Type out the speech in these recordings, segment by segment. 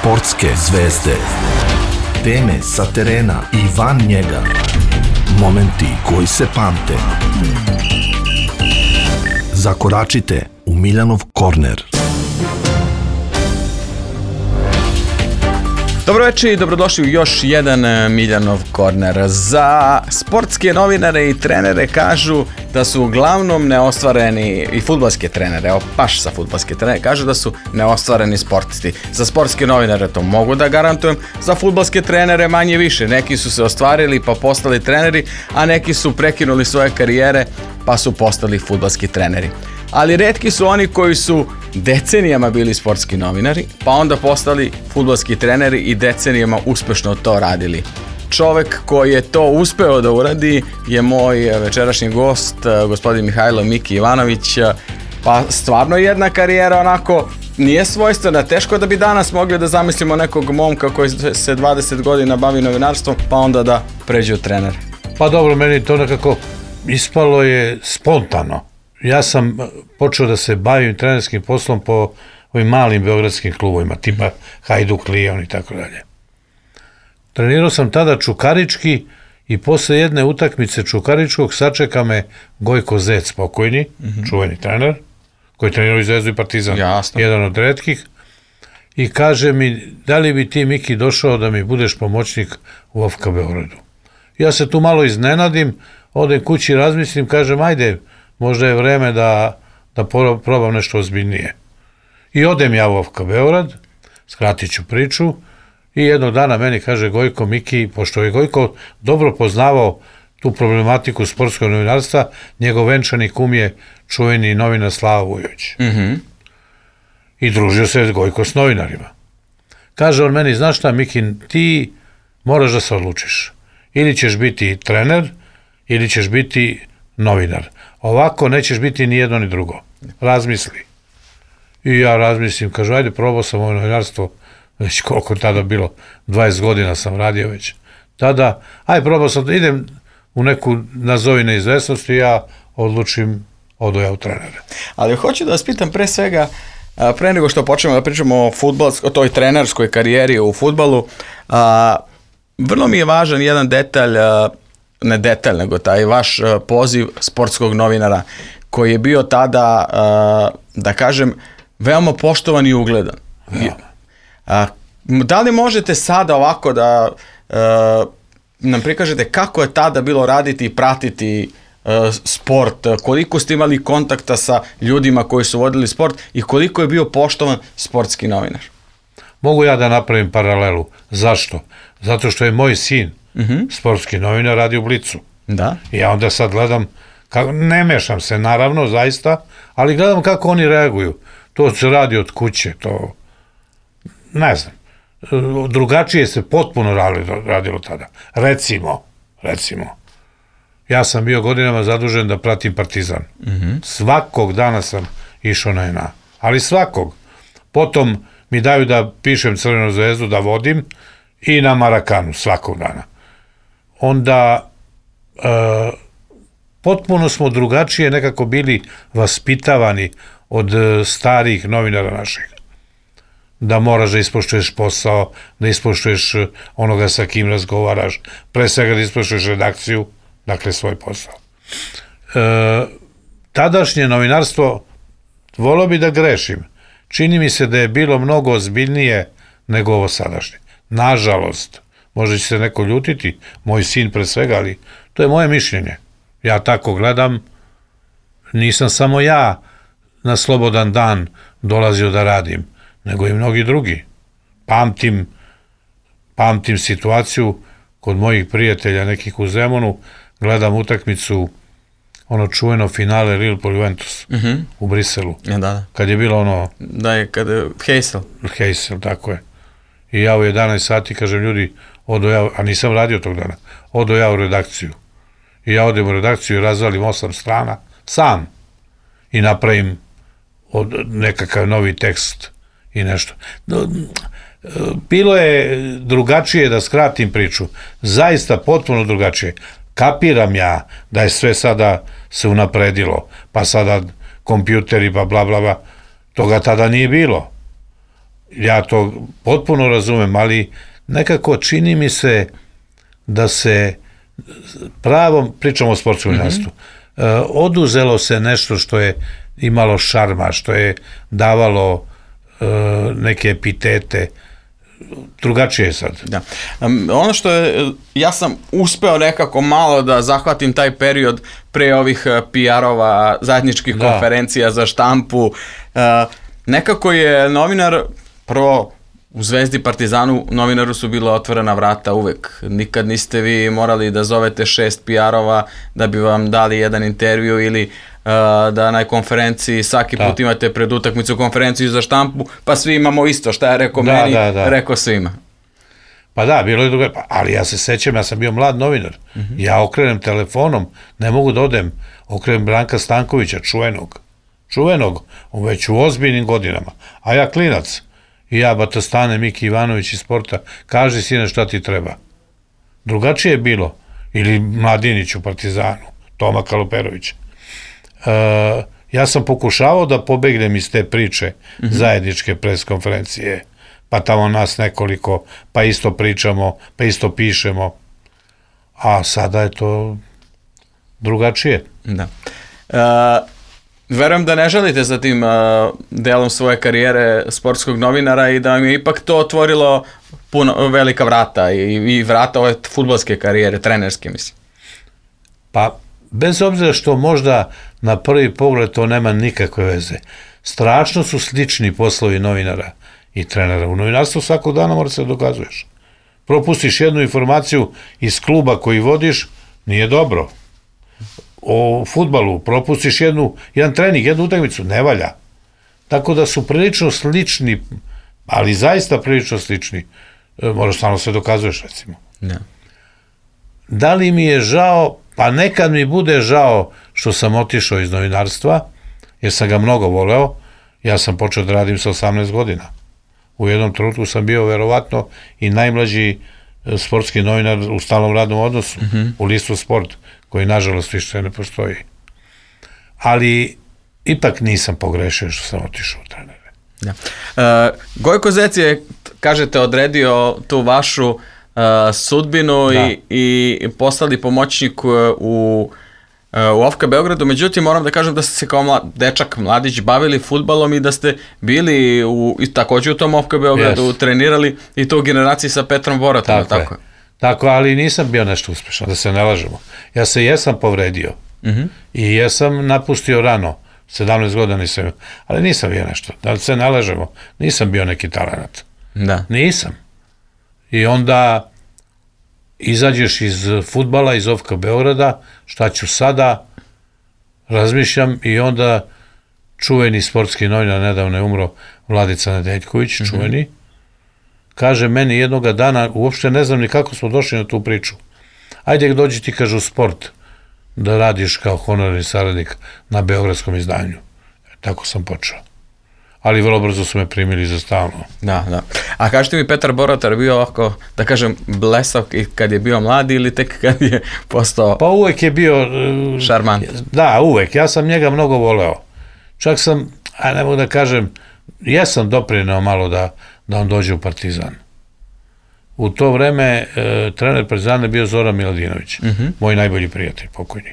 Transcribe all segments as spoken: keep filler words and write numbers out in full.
Sportske zvezde. Teme sa terena i van njega. Momenti koji se pamte. Zakoračite u Miljanov korner. Dobro večer i dobrodošli u još jedan Miljanov korner. Za sportske novinare i trenere kažu da su uglavnom neostvareni, i fudbalske trenere, evo baš sa fudbalske trenere, kažu da su neostvareni sportisti. Za sportske novinare to mogu da garantujem, za fudbalske trenere manje više. Neki su se ostvarili pa postali treneri, a neki su prekinuli svoje karijere pa su postali fudbalski treneri. Ali retki su oni koji su decenijama bili sportski novinari, pa onda postali fudbalski treneri i decenijama uspešno to radili. Čovek koji je to uspeo da uradi je moj večerašnji gost, gospodin Mihajlo Miki Ivanović. Pa stvarno jedna karijera onako nije svojstvena, teško da bi danas mogli da zamislimo nekog momka koji se dvadeset godina bavi novinarstvom, pa onda da pređe u trener. Pa dobro, meni to nekako ispalo je spontano. Ja sam počeo da se bavim trenerskim poslom po ovim malim beogradskim klubovima, tipa Hajduk, Lion i tako dalje. Trenirao sam tada Čukarički i posle jedne utakmice Čukaričkog sačeka me Gojko Zec, pokojni, mm-hmm. čuveni trener, koji trenirao i Zvezdu i Partizan, Jasno. jedan od retkih, i kaže mi, da li bi ti, Miki, došao da mi budeš pomoćnik u F K Beogradu. Ja se tu malo iznenadim, odem kući, razmislim, kažem, ajde, možda je vreme da, da probam nešto ozbiljnije. I odem ja u F K Beograd, skratit ću priču, i jednog dana meni kaže Gojko Miki, pošto je Gojko dobro poznavao tu problematiku sportskog novinarstva, njegov venčani kum je čuveni novinar Slava Vujović. Mm-hmm. I družio se Gojko s novinarima. Kaže on meni, znaš šta, Miki, ti moraš da se odlučiš. Ili ćeš biti trener, ili ćeš biti novinar. Ovako nećeš biti ni jedno ni drugo. Razmisli. I ja razmislim, kažu, ajde, probao sam ovo novinarstvo, već koliko tada bilo, dvadeset godina sam radio već. Tada, ajde, probao sam, idem u neku nazovi neizvesnost i ja odlučim, odo ja u trenere. Ali hoću da vas pitam pre svega, pre nego što počnemo da pričamo o, fudbalsk, o toj trenerskoj karijeri u fudbalu, a, vrlo mi je važan jedan detalj, a, ne detalj, nego taj vaš uh, poziv sportskog novinara koji je bio tada, uh, da kažem, veoma poštovan i ugledan. Ja. Uh, da li možete sada ovako da uh, nam prikažete kako je tada bilo raditi i pratiti uh, sport, koliko ste imali kontakta sa ljudima koji su vodili sport i koliko je bio poštovan sportski novinar? Mogu ja da napravim paralelu. Zašto? Zato što je moj sin Mm-hmm. sportski novinar radi u Blicu. Da. I ja onda sad gledam, kako, ne mešam se naravno, zaista, ali gledam kako oni reaguju. To se radi od kuće, to ne znam. Drugačije se potpuno radilo, radilo tada. Recimo, recimo, ja sam bio godinama zadužen da pratim Partizan. Mm-hmm. Svakog dana sam išao na N A, ali svakog. Potom mi daju da pišem Crvenu zvezdu, da vodim, i na Marakanu svakog dana. Onda e, potpuno smo drugačije nekako bili vaspitavani od e, starih novinara naših. Da moraš da ispoštuješ posao, da ispoštuješ onoga sa kim razgovaraš, pre svega da ispoštuješ redakciju, dakle svoj posao. E, tadašnje novinarstvo, volio bi da grešim, čini mi se da je bilo mnogo ozbiljnije nego ovo sadašnje. Nažalost, možda će se neko ljutiti, moj sin pre svega, ali to je moje mišljenje. Ja tako gledam, nisam samo ja na slobodan dan dolazio da radim, nego i mnogi drugi. Pamtim, pamtim situaciju kod mojih prijatelja, nekih u Zemunu, gledam utakmicu, ono čuveno finale Real Juventus mm-hmm. u Briselu. Ja, da, da. Kad je bilo ono... Da je, kad je Heysel. Heysel, tako je. I ja u jedanaest sati kažem, ljudi, odo ja, a nisam radio tog dana, odo ja u redakciju. I ja odem u redakciju i razvalim osam strana, sam. I napravim od, nekakav novi tekst i nešto. Bilo je drugačije, da skratim priču, zaista potpuno drugačije. Kapiram ja da je sve sada se unapredilo, pa sada kompjuteri, pa bla bla bla, toga tada nije bilo. ja to potpuno razumem, ali nekako čini mi se da se pravom, pričamo o sportskom novinarstvu, mm-hmm. uh, oduzelo se nešto što je imalo šarma, što je davalo uh, neke epitete, drugačije je sad. Da. Um, ono što je, ja sam uspeo nekako malo da zahvatim taj period pre ovih P R-ova, zajedničkih da. konferencija za štampu. Uh, nekako je novinar, prvo u Zvezdi, Partizanu, novinaru su bila otvorena vrata uvek. Nikad niste vi morali da zovete šest P R-ova da bi vam dali jedan intervju ili uh, da na konferenciji svaki da. put imate pred utakmicu konferenciju za štampu, pa svi imamo isto, šta je rekao da, meni, da, da. rekao svima. Pa da, bilo je drugo, ali ja se sećam, ja sam bio mlad novinar. Mm-hmm. Ja okrenem telefonom, ne mogu da odem, okrenem Branka Stankovića, čuvenog. Čuvenog, on već u ozbiljnim godinama. A ja klinac. I ja, Batastane, Miki Ivanović iz sporta, kaži sine šta ti treba. Drugačije je bilo. Ili Mladinić u Partizanu, Toma Kaluperović. E, ja sam pokušavao da pobegnem iz te priče mm-hmm. zajedničke pres konferencije, pa tamo nas nekoliko, pa isto pričamo, pa isto pišemo. A sada je to drugačije. Da. E, Verujem da ne želite za tim uh, delom svoje karijere sportskog novinara i da vam je ipak to otvorilo puno, velika vrata i, i vrata ove fudbalske karijere, trenerske, mislim. Pa, bez obzira što možda na prvi pogled to nema nikakve veze. Strašno su slični poslovi novinara i trenera. U novinarstvu svakog dana mora se dokazuješ. Propustiš jednu informaciju iz kluba koji vodiš, nije dobro. O fudbalu, propustiš jednu, jedan trening, jednu utakmicu, ne valja. Tako da su prilično slični, ali zaista prilično slični. E, moraš stalno se dokazuješ, recimo. Ne. Da li mi je žao? Pa nekad mi bude žao što sam otišao iz novinarstva, jer sam ga mnogo voleo. Ja sam počeo da radim sa osamnaest godina. U jednom trenutku sam bio verovatno i najmlađi sportski novinar u stalnom radnom odnosu, mm-hmm. u listu Sport, koji nažalost više ne postoji. Ali ipak nisam pogrešio što sam otišao u trenere. Ja. Uh, Gojko Zec je, kažete, odredio tu vašu uh, sudbinu i, i postali pomoćnik u, u O F K Beogradu. Međutim, moram da kažem da ste se kao mlad, dečak, mladić bavili fudbalom i da ste bili u, i također u tom O F K Beogradu, yes. trenirali i to u generaciji sa Petrom Boratom. Tako, tako je. Tako, ali nisam bio nešto uspešan, da se ne lažemo. Ja se jesam povredio mm-hmm. i jesam napustio rano, sedamnaest godina nisam, ali nisam bio nešto, da se ne lažemo, nisam bio neki talenat. Da. Nisam. I onda izađeš iz fudbala, iz O F K Beograda, šta ću sada, razmišljam i onda čuveni sportski novinar, nedavno je umro Vladica Nedeljković, mm-hmm. čuveni, kaže meni jednoga dana, uopšte ne znam ni kako smo došli na tu priču. Ajde dođi ti, kaže, u Sport da radiš kao honorarni saradnik na beogradskom izdanju. Tako sam počeo. Ali vrlo brzo su me primili za stalno. Da, da. A kažete mi, Petar Borotar bio ovako, da kažem, blesav kad je bio mladi ili tek kad je postao... Pa uvek je bio... Šarmant. Da, uvek. Ja sam njega mnogo voleo. Čak sam, a ne mogu da kažem, jesam doprineo malo da da on dođe u Partizan. U to vreme e, trener Partizana je bio Zoran Miladinović, mm-hmm. moj najbolji prijatelj, pokojni.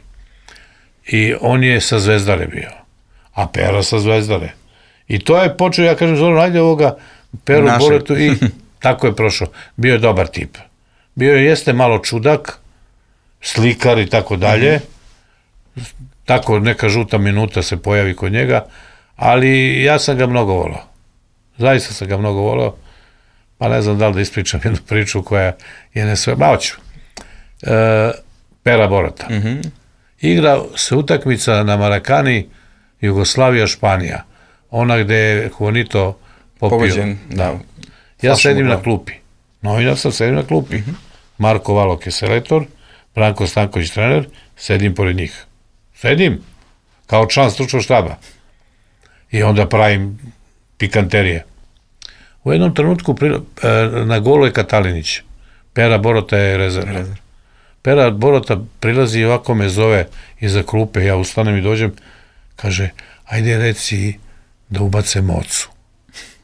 I on je sa Zvezdare bio, a Pera sa Zvezdare. I to je počeo, ja kažem, Zoran, ajde ovoga Peru Boretu i tako je prošao. Bio je dobar tip. Bio je, jeste malo čudak, slikar i tako dalje. Mm-hmm. Tako neka žuta minuta se pojavi kod njega, ali ja sam ga mnogo volao. Zaista sam ga mnogo volao, pa ne znam da li da ispričam jednu priču koja je ne sve... Ma hoću. E, Pera Borata. Mm-hmm. Igra se utakmica na Marakani, Jugoslavija-Španija. Ona gde je Juanito popio. Pogođen, da. Ja sedim na klupi. Novinar sam, sedim na klupi. Mm-hmm. Marko Valok je selektor, Branko Stanković trener, sedim pored njih. Sedim, kao član stručnog štaba. I onda pravim pikanterije. U jednom trenutku na golu je Katalinić. Pera Borota je rezerva. Pera Borota prilazi i ovako me zove iza klupe, ja ustanem i dođem, kaže, ajde reci da ubace Mocu.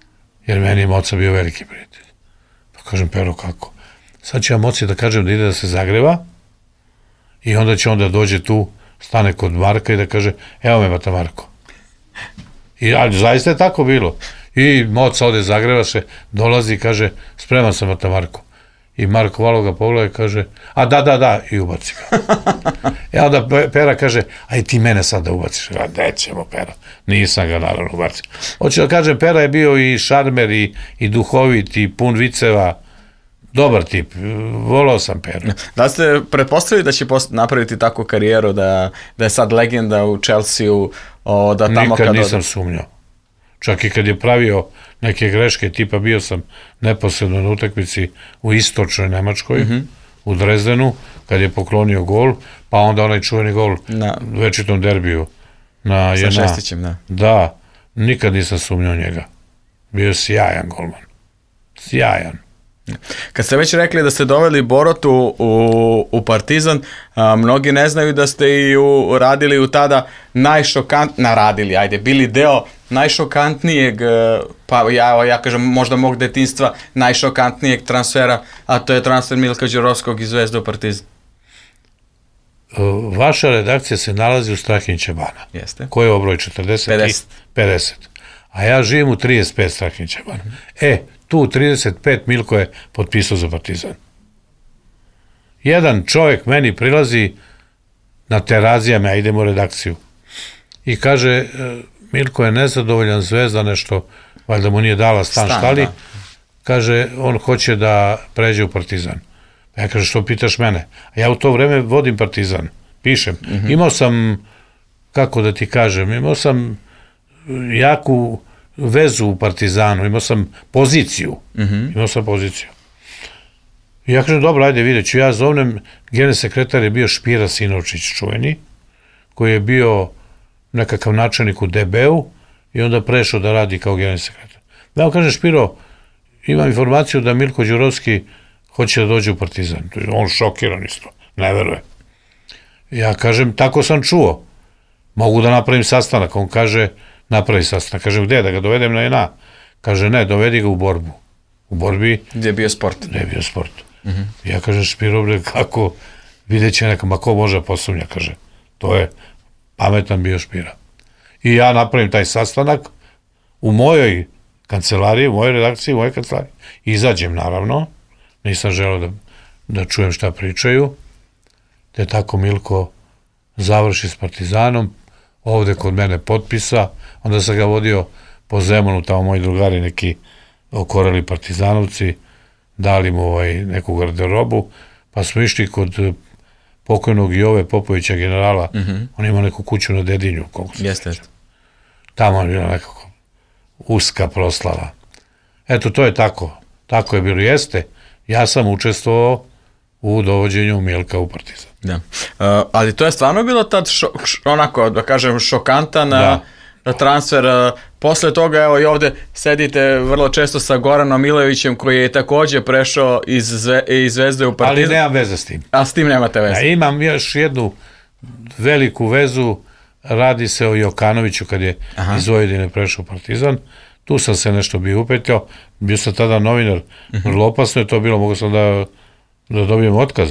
jer meni je Moca bio veliki prijatelj. Pa kažem, Pero, kako? Sad ću ja Moci da kažem da ide da se zagreva i onda će onda dođe tu, stane kod Marka i da kaže, evo me Mata Marko. I, ali zaista je tako bilo. I Moca ode, zagreva se, dolazi i kaže, spreman sam Mata Marko. I Marko Valo ga pogleda i kaže, a da, da, da, i ubaci ga. I onda Pera kaže, aj ti mene sad da ubaciš. A nećemo, Pera. Nisam ga naravno ubacio. Hoću da kažem, Pera je bio i šarmer, i, i duhovit, i pun viceva. Dobar tip. Volao sam Peru. Da ste pretpostavili da će napraviti takvu karijeru, da, da je sad legenda u Chelsea-u, da tamo Nikad kad... nisam sumnjao. Čak i kad je pravio neke greške, tipa bio sam neposredno na utakmici u istočnoj Nemačkoj, mm-hmm. u Drezdenu, kad je poklonio gol, pa onda onaj čuveni gol na večitom derbiju. Na sa Šestićem, da. Da, nikad nisam sumnjao njega. Bio je sjajan golman. Sjajan. Kad ste već rekli da ste doveli Borotu u, u Partizan, a, mnogi ne znaju da ste i u, radili u tada najšokant, naradili, ajde, bili deo najšokantnijeg, pa ja, ja kažem možda mog detinjstva, najšokantnijeg transfera, a to je transfer Milka Đurovskog iz Zvezde u Partizan. Vaša redakcija se nalazi u Strahinjića bana. Jeste. Koji je obroj četrdeset? pedeset. pedeset. A ja živim u trideset pet Strahinjića bana. Mm-hmm. E, tu u trideset pet Milko je potpisao za Partizan. Jedan čovjek meni prilazi na Terazijama, ja idem u redakciju, i kaže, Milko je nezadovoljan, Zvezda nešto, valjda mu nije dala stan, stan štali, da. Kaže, on hoće da pređe u Partizan. Ja kažem, što pitaš mene? A ja u to vreme vodim Partizan, pišem. Mm-hmm. Imao sam, kako da ti kažem, imao sam jaku vezu u Partizanu, imao sam poziciju. Mm-hmm. Imao sam poziciju. I ja kažem, dobro, ajde, vidjet ću. Ja zovnem, generalni sekretar je bio Špira Sinovčić, čuveni, koji je bio nekakav načelnik u D B-u i onda prešao da radi kao generalni sekretar. Ja vam kažem, Špiro, imam informaciju da Milko Đurovski hoće da dođe u Partizan. On šokiran isto, ne veruje. Ja kažem, tako sam čuo. Mogu da napravim sastanak. On kaže, napravi sastanak. Kažem, gde, da ga dovedem na N A? Kaže, ne, dovedi ga u borbu. U borbi... Gde je bio sport? Gde je bio sport. Mm-hmm. Ja kažem, Špiro, bre, kako, vidjet će neka, ma ko može posumnja, kaže. To je pametan bio Špira. I ja napravim taj sastanak u mojoj kancelariji, u mojoj redakciji, u mojoj kancelariji. Izađem, naravno. Nisam želeo da, da čujem šta pričaju. Te tako Milko završi s Partizanom, ovde kod mene potpisa, onda sam ga vodio po Zemunu, tamo moji drugari neki okoreli partizanovci, dali mu ovaj, neku garderobu, pa smo išli kod pokojnog Jove Popovića, generala, mm-hmm. on ima neku kuću na Dedinju, koliko se jeste. Tamo je bila nekako uska proslava. Eto, to je tako. Tako je bilo, jeste. Ja sam učestvovao u dovođenju Milka u Partizan. Da. Uh, ali to je stvarno bilo tad šo, š, onako, da kažem, šokantan da. transfer. Uh, posle toga, evo i ovde sedite vrlo često sa Goranom Milojevićem, koji je takođe prešao iz, zve, iz Zvezde u Partizan. Ali nemam veze s tim. A s tim nemate veze? Ja imam još jednu veliku vezu, radi se o Jokanoviću kad je Aha. iz Vojvodine prešao u Partizan. Tu sam se nešto bio upetio, bio sam tada novinar, uh-huh. vrlo opasno je to bilo, mogu sam da, da dobijem otkaz.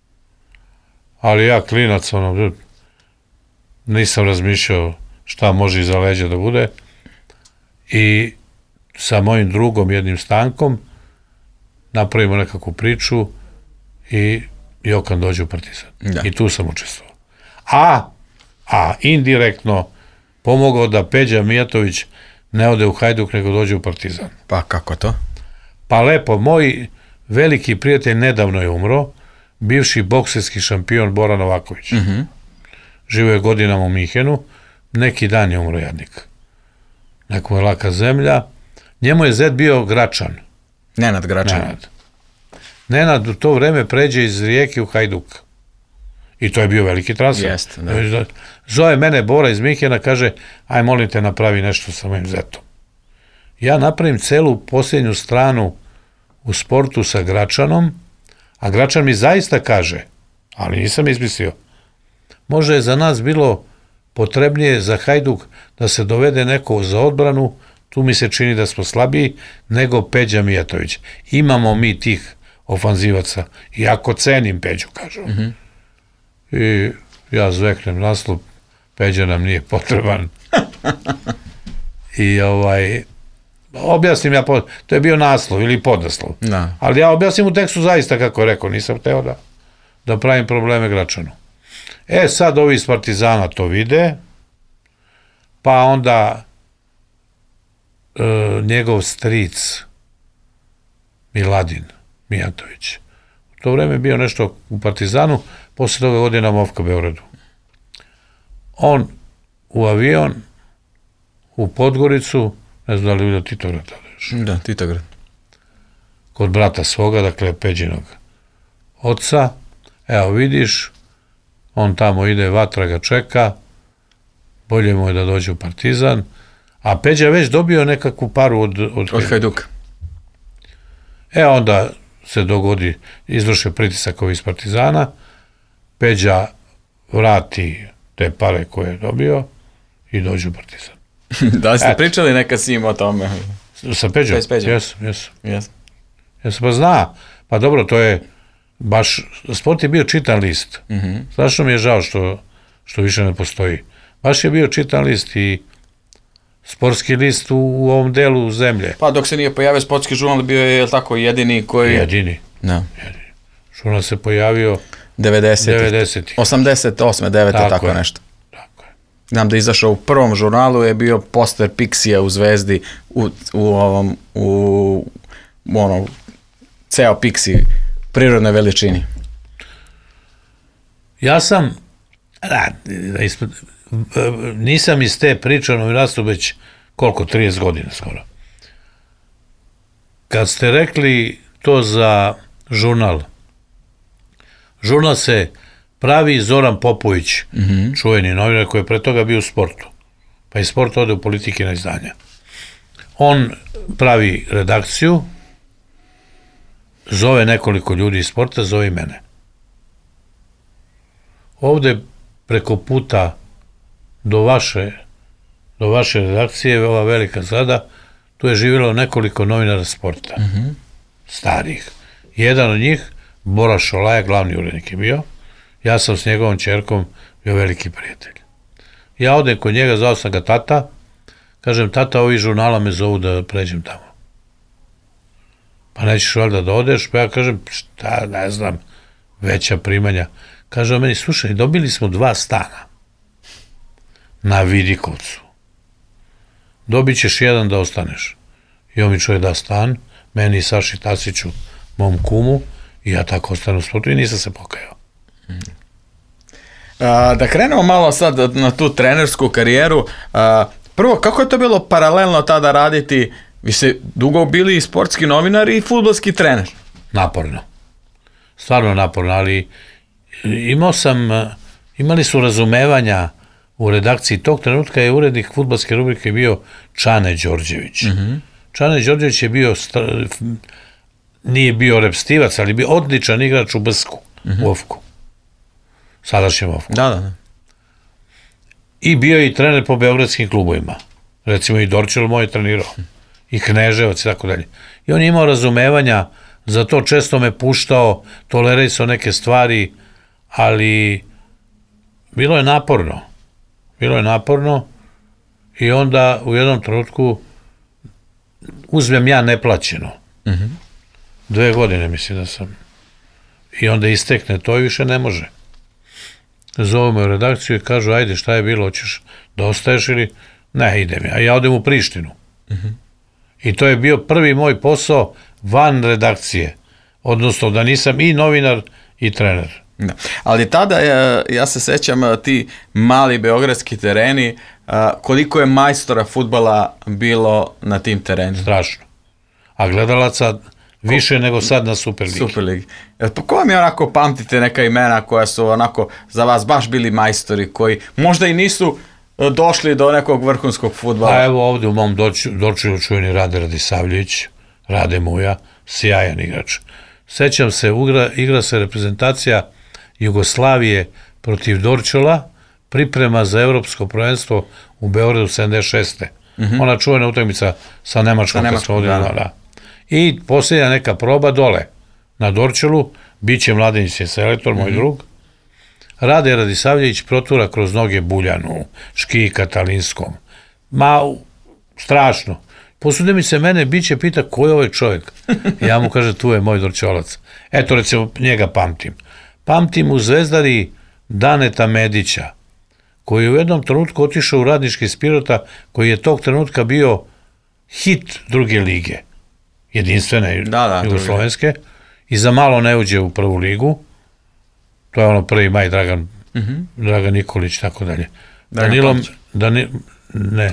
Ali ja, klinac, ono, nisam razmišljao šta može iza leđa da bude. I sa mojim drugom, jednim Stankom, napravimo nekakvu priču i Jokan dođe u Partizan. Da. I tu sam učestvovao. A, a indirektno pomogao da Peđa Mijatović ne ode u Hajduk, nego dođe u Partizan. Pa kako to? Pa lepo, moj veliki prijatelj nedavno je umro, bivši bokserski šampion Bora Novaković. Mm-hmm. Živo je godinama u Mihenu, neki dan je umro jadnik. Neko je laka zemlja. Njemu je zet bio Gračan. Nenad Gračan. Nenad. Nenad u to vreme pređe iz Rijeke u Hajduk. I to je bio veliki transfer. Jest, da. Zove mene Bora iz Mihena, kaže, aj molim te napravi nešto sa mojim zetom. Ja napravim celu posljednju stranu u sportu sa Gračanom, a Gračan mi zaista kaže, ali nisam izmislio, možda je za nas bilo potrebnije za Hajduk da se dovede neko za odbranu, tu mi se čini da smo slabiji nego Peđa Mijatović. Imamo mi tih ofanzivaca. I ako cenim Peđu, kažem. Mm-hmm. I ja zveknem naslov, Peđa nam nije potreban. I ovaj, objasnim ja, pod, to je bio naslov ili podnaslov. Da. Ali ja objasnim u tekstu zaista kako je rekao, nisam hteo da, da pravim probleme Gračanu. E, sad ovi iz Partizana to vide, pa onda e, njegov stric Miladin Mijatović. U to vreme je bio nešto u Partizanu, posle toga godina Movka Beogradu. On u avion, u Podgoricu, ne znam da li vidio Titograd tada još. Da, Titograd. Kod brata svoga, dakle Peđinog oca. Evo vidiš, on tamo ide, vatra ga čeka, bolje mu je da dođe u Partizan, a Peđa je već dobio nekakvu paru od, od, od Hajduka. E onda se dogodi, izvrše pritisak ovi iz Partizana, Peđa vrati te pare koje je dobio i dođe u Partizan. Da li ste Eto. pričali neka s njim o tome? Sa Peđom? Jesam, jesam. Jesam, jesam, pa zna. Pa dobro, to je baš, sport je bio čitan list. Mm-hmm. Strašno mi je žao što, što više ne postoji. Baš je bio čitan list i sportski list u, u ovom delu zemlje. Pa dok se nije pojavio sportski žurnal, bio je, je li tako, jedini koji... Jedini. No. jedini. Žurnal se pojavio devedesetih. osamdeset osme, devete tako, tako nešto. Tako je. Znam da je izašao u prvom žurnalu, je bio poster Pixija u Zvezdi, u, u ovom, u, u ono, ceo Pixi, prirodnoj veličini. Ja sam, da, da ispod, nisam iz te priče o novinarstvu već koliko, trideset godina skoro. Kad ste rekli to za žurnal, žurnal se pravi Zoran Popović, mm-hmm. čuveni novinar koji je pre toga bio u sportu, pa i sport ode u politike na izdanja. On pravi redakciju, zove nekoliko ljudi iz sporta, zove i mene. Ovde preko puta do vaše, do vaše redakcije, ova velika zgrada, tu je živjelo nekoliko novinara sporta, mm-hmm. starih. Jedan od njih, Bora Šolaja, glavni urednik je bio, ja sam s njegovom ćerkom bio veliki prijatelj. Ja odem kod njega, zvao sam ga tata, kažem, tata, ovi žurnala me zovu da pređem tamo. Pa nećeš valjda da odeš, pa ja kažem, šta, ne znam, veća primanja. Kaže o meni, slušaj, dobili smo dva stana na Vidikovcu. Dobit ćeš jedan da ostaneš. I on mi čovjek da stan, meni i Saši Tasiću, mom kumu, i ja tako ostanu u sportu i nisam se pokajao. A, da krenemo malo sad na tu trenersku karijeru. A, prvo, kako je to bilo paralelno tada raditi? Vi ste dugo bili i sportski novinar i fudbalski trener. Naporno. Stvarno naporno, ali imao sam, imali su razumevanja u redakciji. Tog trenutka je urednik fudbalske rubrike bio Čane Đorđević. Mm-hmm. Čane Đorđević je bio, nije bio repstivac, ali bio odličan igrač u Bsku, mm-hmm. u Ofku. Sadašnjem Ofku. Da, da, da. I bio je i trener po beogradskim klubovima. Recimo i Dorčel moj je trenirao. I Kneževac i tako dalje. I on je imao razumevanja, za to često me puštao, tolerisao neke stvari, ali bilo je naporno. Bilo je naporno i onda u jednom trenutku uzmem ja neplaćeno. Mm-hmm. Dve godine mislim da sam. I onda istekne to i više ne može. Zovu me u redakciju i kažu, ajde, šta je bilo, hoćeš da ostaješ ili... Ne, idem ja. A ja odem u Prištinu. Mm-hmm. I to je bio prvi moj posao van redakcije. Odnosno da nisam i novinar i trener. Da. Ali tada, ja, ja se sećam, ti mali beogradski tereni, koliko je majstora fudbala bilo na tim terenima? Strašno. A gledalaca više ko, nego sad na Superligi. Superligi. Pa ko vam je onako, pamtite neka imena koja su onako za vas baš bili majstori, koji možda i nisu došli do nekog vrhunskog fudbala? A evo ovde u mom Dorčelu čuveni Rade Radisavljević, Rade Muja, sjajan igrač. Sećam se, igra, igra se reprezentacija Jugoslavije protiv Dorčela, priprema za evropsko prvenstvo u Beogradu sedamdeset šeste. mm-hmm. ona čuvena utakmica sa Nemačkom, sa Nemačkom da, da. Da. I posljednja neka proba dole, na Dorčelu, bit će Mladenić je selektor, moj mm-hmm. drug, Rade Radisavljević protura kroz noge Buljanu, Ški Katalinskom, ma, strašno. Posude mi se mene, biće pita ko je ovaj čovjek. Ja mu kaže, tu je moj Dorčolac. Eto, recimo, njega pamtim. Pamtim u Zvezdari Daneta Medića, koji je u jednom trenutku otišao u Radnički iz Pirota, koji je tog trenutka bio hit druge lige, jedinstvene da, da, jugoslovenske, i za malo ne uđe u prvu ligu. To je ono prvi maj, Dragan, mm-hmm. Dragan Nikolić, tako dalje. Danilom, Dani, ne,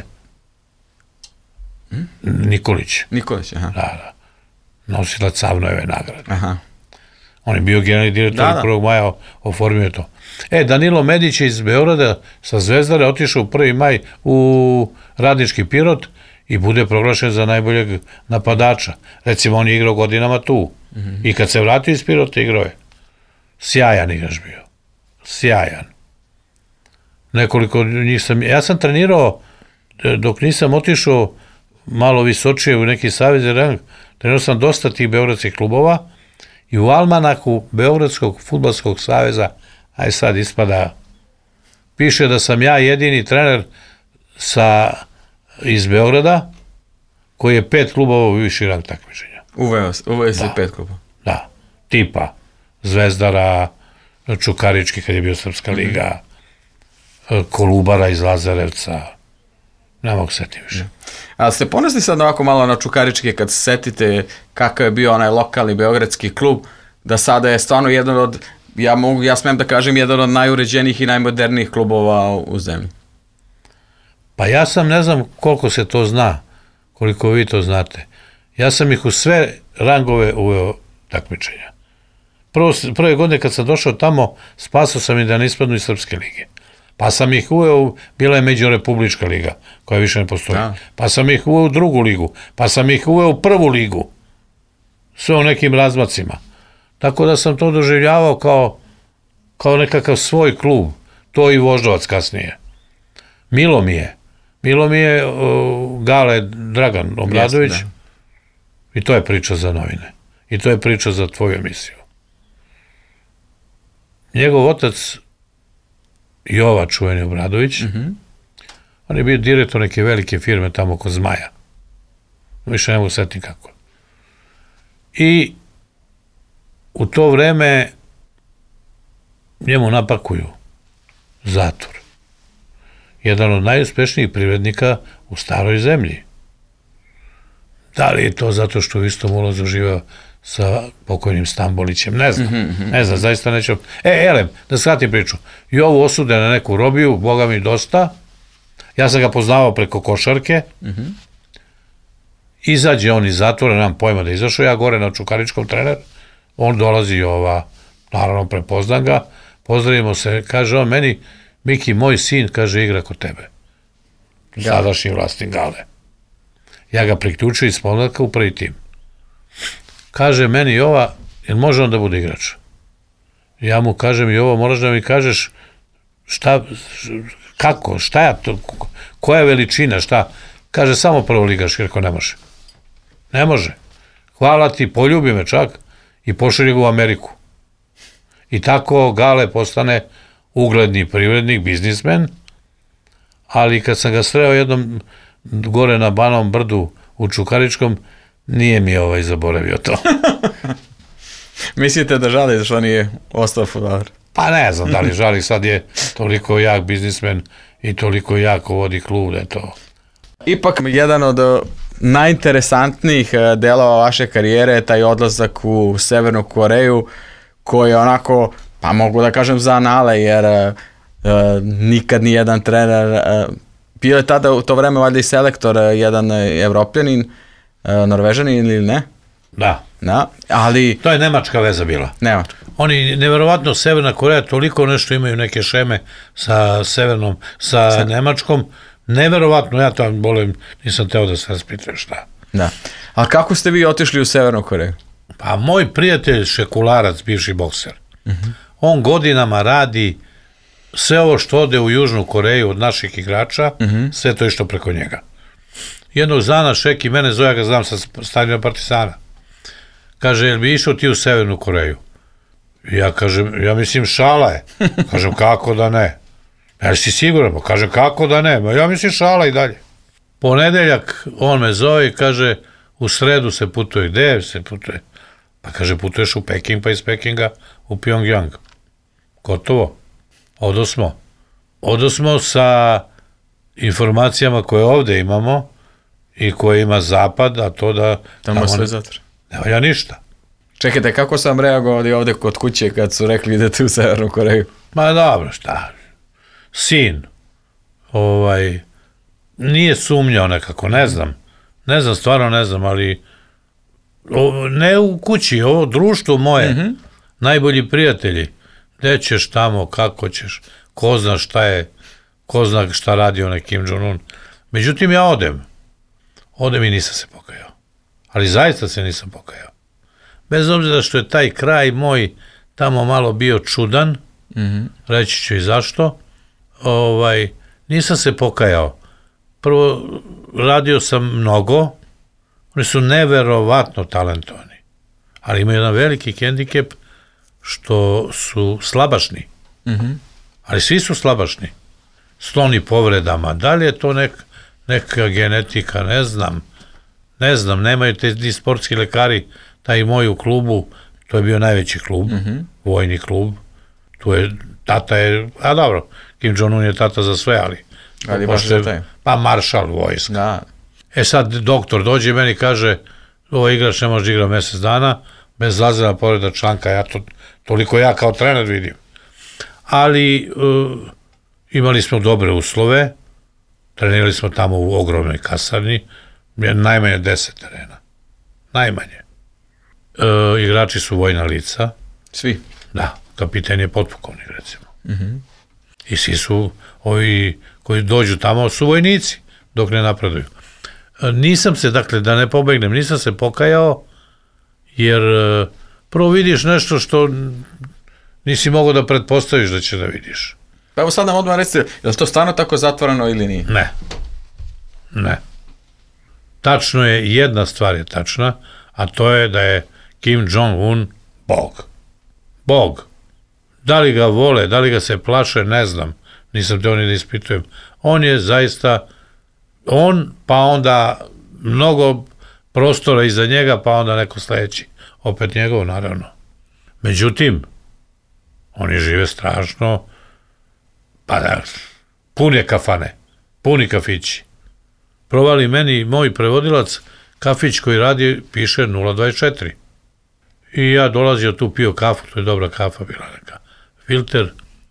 hmm? Nikolić. Nikolić, aha. Da, da. Nosilac Savnojeve nagrade. Aha. On je bio generalni direktor da, i prvog maja oformio to. E, Danilo Medić iz Beograda sa Zvezdare otišao u prvi maj u Radnički Pirot i bude proglašen za najboljeg napadača. Recimo, on je igrao godinama tu. Mm-hmm. I kad se vratio iz Pirota, igrao je. Sjajan igrač bio. Sjajan. Nekoliko njih sam... Ja sam trenirao, dok nisam otišao malo visočije u neki savez, trenirao sam dosta tih beogradskih klubova i u almanaku Beogradskog fudbalskog saveza, aj sad ispada, piše da sam ja jedini trener sa, iz Beograda koji je pet klubova u viši rang takmičenja. Uveo, uveo se pet klubova. Da, tipa Zvezdara, Čukarički kad je bio Srpska liga, mm-hmm. Kolubara iz Lazarevca, ne mogu setiti više. A ste ponosni sad ovako malo na Čukarički kad se setite kakav je bio onaj lokalni beogradski klub, da sada je stvarno jedan od, ja mogu, ja smem da kažem, jedan od najuređenijih i najmodernijih klubova u zemlji. Pa ja sam, ne znam koliko se to zna, koliko vi to znate. Ja sam ih u sve rangove uveo takmičenja. Prvo, prve godine kad sam došao tamo, spasao sam ih da ne ispadnu iz Srpske lige. Pa sam ih uveo, bila je Međurepublička liga, koja više ne postoji. Da. Pa sam ih uveo u drugu ligu, pa sam ih uveo u prvu ligu. Sve u nekim razmacima. Tako da sam to doživljavao kao, kao nekakav svoj klub. To i Voždovac kasnije. Milo mi je. Milo mi je uh, Gale Dragan Obradović. Yes, i to je priča za novine. I to je priča za tvoju emisiju. Njegov otac Jova čuveni Obradović, mm-hmm. on je bio direktor neke velike firme tamo oko Zmaja. Više ne mogu setiti kako. I u to vreme njemu napakuju zatvor. Jedan od najuspješnijih privrednika u staroj zemlji. Da li je to zato što u istom ulazu živeo sa pokojnim Stambolićem? Ne znam. Mm-hmm. Ne znam, zaista neću... E, elem, da shvatim priču. Jovu osude na neku robiju, boga mi dosta. Ja sam ga poznavao preko košarke. Mm-hmm. Izađe on iz zatvora, nemam pojma da izašao. Ja gore na Čukaričkom trener. On dolazi ova, naravno prepoznam ga. Pozdravimo se, kaže on meni, Miki, moj sin, kaže, igra kod tebe. Sadašnji vlasnik Gale. Ja ga priključio iz pomladka u prvi tim. Kaže meni Jova, jel može on da bude igrač? Ja mu kažem, Jovo, moraš da mi kažeš šta, kako, šta je to, koja je veličina, šta? Kaže, samo prvoligaš, jer ko ne može. Ne može. Hvala ti, poljubi me čak i pošalje ga u Ameriku. I tako Gale postane ugledni privrednik, biznismen, ali kad sam ga sreo jednom gore na Banovom brdu u Čukaričkom, nije mi ovaj zaboravio to. Mislite da žali što nije ostao fudbaler? Pa ne znam da li žali, sad je toliko jak biznismen i toliko jako vodi klub da je to. Ipak jedan od najinteresantnijih delova vaše karijere je taj odlazak u Severnu Koreju, koji je onako, pa mogu da kažem za anale, jer uh, nikad ni jedan trener, uh, bio je tada u to vreme valjda i selektor, uh, jedan Evropljanin, uh, Norvežanin ili ne? Da. Da, ali... To je nemačka veza bila. Nemačka. Oni, neverovatno, Severna Koreja, toliko nešto imaju neke šeme sa Severnom, sa Sad. Nemačkom, neverovatno, ja to volim, nisam teo da se raspitam šta. Da. A kako ste vi otišli u Severnu Koreju? Pa moj prijatelj Šekularac, bivši bokser, uh-huh. on godinama radi sve ovo što ode u Južnu Koreju od naših igrača, uh-huh. sve to je što preko njega. jednog dana Šeki mene zove, ja ga znam sa stadiona Partizana. Kaže, jel bi išao ti u Severnu Koreju? Ja kažem, ja mislim šala je. Kažem, kako da ne? Ja si siguran? Pa kažem, kako da ne? Ma ja mislim šala i dalje. Ponedeljak on me zove i kaže, u sredu se putuje. Gde se putuje? Pa kaže, putuješ u Peking, pa iz Pekinga u Pyongyang. Gotovo. Odosmo. Odosmo sa informacijama koje ovde imamo i koje ima Zapad, a to da... Tamo je sve zatvoreno. Ne valja ništa. Čekajte, kako sam reagovali ovde kod kuće kad su rekli idete u Severnu Koreju? Ma dobro, šta? Sin, ovaj, nije sumnjao nekako, ne znam. Ne znam, stvarno ne znam, ali o, ne u kući, ovo društvo moje, mm-hmm. najbolji prijatelji, gde ćeš tamo, kako ćeš, ko zna šta je, ko zna šta radi onaj Kim Jong-un. Međutim, ja odem. Odem i nisam se pokajao. Ali zaista se nisam pokajao. Bez obzira što je taj kraj moj tamo malo bio čudan, mm-hmm. reći ću i zašto, ovaj, nisam se pokajao. Prvo, radio sam mnogo, oni su neverovatno talentovani, ali imaju jedan veliki hendikep što su slabašni. Mm-hmm. Ali svi su slabašni. Skloni povredama. Da li je to nek, neka genetika, ne znam. Ne znam, nemaju te ni sportski lekari, taj moj u klubu, to je bio najveći klub, mm-hmm. vojni klub, tu je, tata je, a dobro, Kim Jong-un je tata za sve, ali, ali baš je taj. Pa maršal vojska. Da. E sad doktor dođe i meni kaže, ovaj igrač ne može igra mesec dana, bez Lazara povreda članka, ja to, toliko ja kao trener vidim. Ali uh, imali smo dobre uslove, trenirali smo tamo u ogromnoj kasarni, najmanje deset terena. Najmanje. E, igrači su vojna lica. Svi? Da, kapiten je potpukovnik, recimo. Mm-hmm. I svi su, ovi koji dođu tamo su vojnici, dok ne napreduju. E, nisam se, dakle, da ne pobegnem, nisam se pokajao, jer e, prvo vidiš nešto što nisi mogao da pretpostaviš da će da vidiš. Pa evo sad nam odmah recite, je li to stvarno tako zatvoreno ili nije? Ne. Ne. Tačno je, jedna stvar je tačna, a to je da je Kim Jong-un Bog. Bog. Da li ga vole, da li ga se plaše, ne znam. Nisam te oni da ispitujem. On je zaista, on, pa onda mnogo prostora iza njega, pa onda neko sledeći. Opet njegov, naravno. Međutim, oni žive strašno, pa da, pune kafane, puni kafići. Provali meni moj prevodilac, kafić koji radi, piše nula dvadeset četiri. I ja dolazio tu, pio kafu, to je dobra kafa bila neka, filter.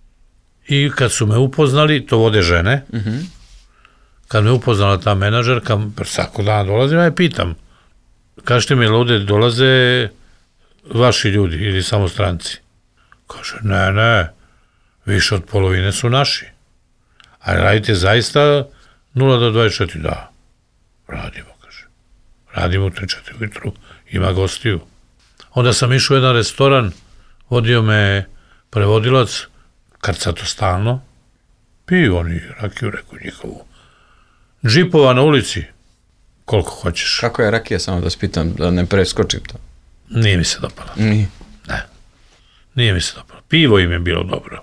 I kad su me upoznali, to vode žene, mm-hmm. kad me upoznala ta menadžerka, svako dana dolazim, ja je pitam, kažete mi, ovde dolaze vaši ljudi ili samo stranci? Kaže, ne, ne, više od polovine su naši. Ali radite zaista nula do dvadeset četiri, da. Radimo, kaže. Radimo u tri četiri ujutru, ima gostiju. Onda sam išao u jedan restoran, vodio me prevodilac, karcato stalno, piju oni rakiju, reku njihovu. Džipova na ulici, koliko hoćeš. Kako je rakija, samo da spitam, da ne preskočim to? Nije mi se dopala. Nije? Ne. Nije mi se dopala. Pivo im je bilo dobro.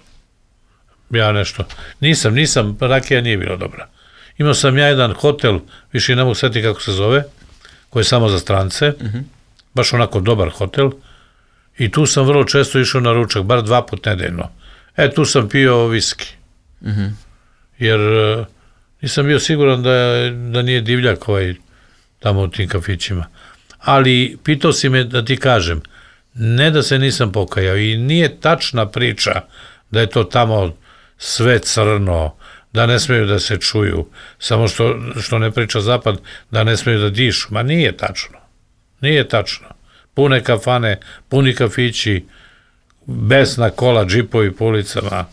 Ja nešto, nisam, nisam, rakija nije bila dobra. Imao sam ja jedan hotel, više ne mogu setiti kako se zove, koji je samo za strance, mm-hmm. baš onako dobar hotel, i tu sam vrlo često išao na ručak, bar dva put nedeljno. E, tu sam pio viski. Mm-hmm. Jer uh, nisam bio siguran da, da nije divljak ovaj tamo u tim kafićima. Ali pitao si me da ti kažem, ne da se nisam pokajao, i nije tačna priča da je to tamo sve crno, da ne smeju da se čuju, samo što, što ne priča Zapad, da ne smeju da dišu. Ma nije tačno. Nije tačno. Pune kafane, puni kafići, besna kola, džipovi po ulicama.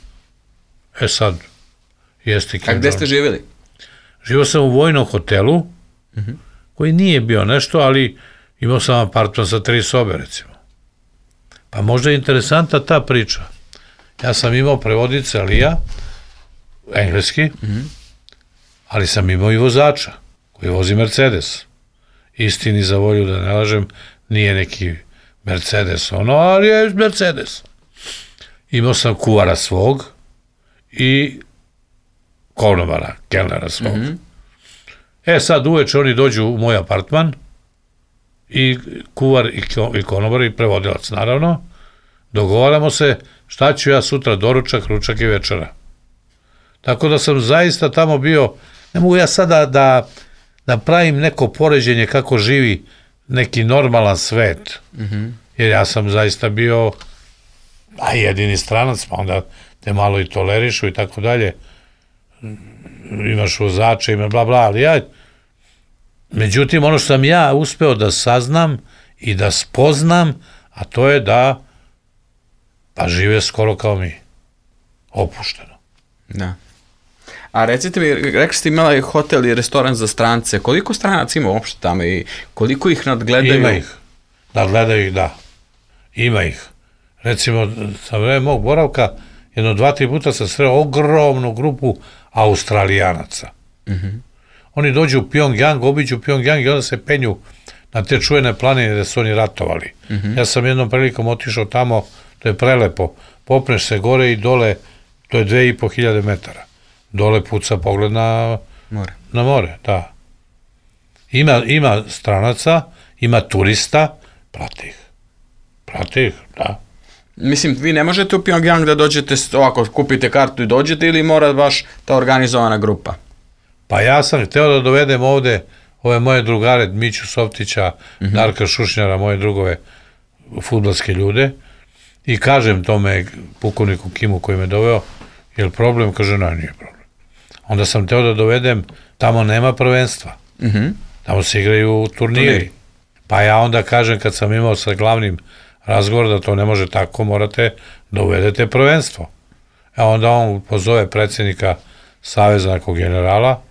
E sad, jeste Kim. A gde ste živjeli? Živio sam u vojnom hotelu, mm-hmm. koji nije bio nešto, ali imao sam apartman sa tri sobe, recimo. Pa možda je interesantna ta priča. Ja sam imao prevodice, ali ja, engleski, mm-hmm. ali sam imao i vozača, koji vozi Mercedes. Istini za volju da ne lažem, nije neki Mercedes, ono, ali je Mercedes. Imao sam kuvara svog i konobara, kelnera svog. Mm-hmm. E sad uveče oni dođu u moj apartman i kuvar i, i konobar i prevodilac, naravno. Dogovaramo se šta ću ja sutra, doručak, ručak i večera. Tako da sam zaista tamo bio, ne mogu ja sada da, da pravim neko poređenje kako živi neki normalan svet. Mm-hmm. Jer ja sam zaista bio a jedini stranac, pa onda te malo i tolerišu i tako dalje. Imaš vozače, ima bla bla, ali ja... Međutim, ono što sam ja uspeo da saznam i da spoznam, a to je da pa žive skoro kao mi. Opušteno. Da. A recite mi, rekli ste imala hotel i restoran za strance, koliko stranaca ima uopšte tamo i koliko ih nadgledaju? Ima ih. Nadgledaju ih, da. Ima ih. Recimo, za vreme mog boravka, jedno dva, tri puta sam sreo ogromnu grupu Australijanaca. Mm-hmm. Oni dođu u Pyongyang, obiđu Pyongyang i onda se penju na te čuvene planine gde su oni ratovali. Mm-hmm. Ja sam jednom prilikom otišao tamo, to je prelepo, popneš se gore i dole, to je dve i po hiljade metara. Dole puca pogled na more. Na more, da. Ima, ima stranaca, ima turista, prate ih. Prate ih, da. Mislim, vi ne možete u Pyongyang da dođete, ovako, kupite kartu i dođete ili mora baš ta organizovana grupa? Pa ja sam hteo da dovedem ovde ove moje drugare, Miću Softića, mm-hmm. Darka Šušnjara, moje drugove fudbalske ljude i kažem tome pukovniku Kimu koji me doveo, je li problem? Kaže, ne, nije problem. Onda sam hteo da dovedem, tamo nema prvenstva. Mm-hmm. Tamo se igraju turniri. Turniri. Pa ja onda kažem, kad sam imao sa glavnim razgovor da to ne može tako, morate da uvedete prvenstvo. E onda on pozove predsjednika Saveza nekog generala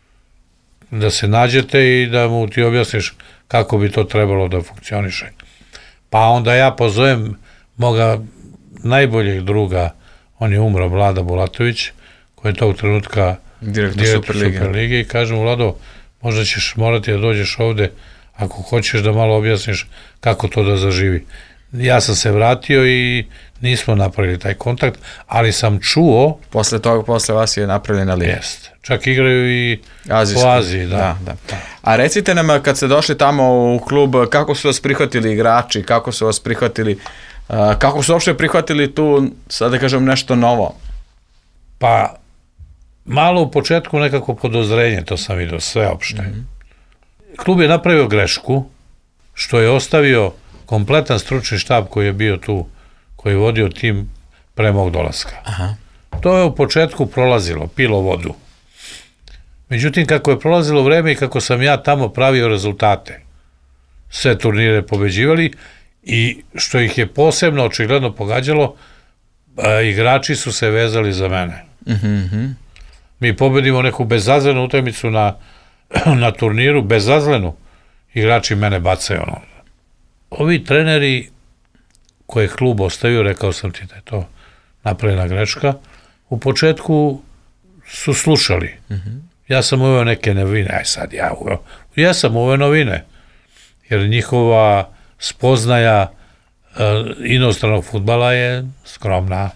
da se nađete i da mu ti objasniš kako bi to trebalo da funkcioniše. Pa onda ja pozovem moga najboljeg druga, on je umro, Vlada Bulatović, koji je tog trenutka direktor Superlige. Superlige i kažem mu, Vlado, možda ćeš morati da dođeš ovde ako hoćeš da malo objasniš kako to da zaživi. Ja sam se vratio i nismo napravili taj kontakt, ali sam čuo... Posle toga, posle vas je napravljena liga. Jest. Čak igraju i Azijski. u Aziji, da. Da, da. A recite nam, kad ste došli tamo u klub, kako su vas prihvatili igrači, kako su vas prihvatili, uh, kako su uopšte prihvatili tu, sad da kažem, nešto novo? Pa, malo u početku nekako podozrenje, to sam vidio, sve opšte. Mm-hmm. Klub je napravio grešku, što je ostavio kompletan stručni štab koji je bio tu, koji je vodio tim pre mog dolaska. Aha. To je u početku prolazilo, pilo vodu. Međutim, kako je prolazilo vreme i kako sam ja tamo pravio rezultate, sve turnire pobeđivali i što ih je posebno očigledno pogađalo, a, igrači su se vezali za mene. Mm-hmm. Mi pobedimo neku bezazlenu utakmicu na, na turniru, bezazlenu, igrači mene bacaju ono. Ovi treneri koje je klub ostavio, rekao sam ti da je to napravljena greška, u početku su slušali. Mm-hmm. Ja sam uveo neke novine, aj sad ja uveo. Ja sam uveo novine, jer njihova spoznaja uh, inostranog fudbala je skromna.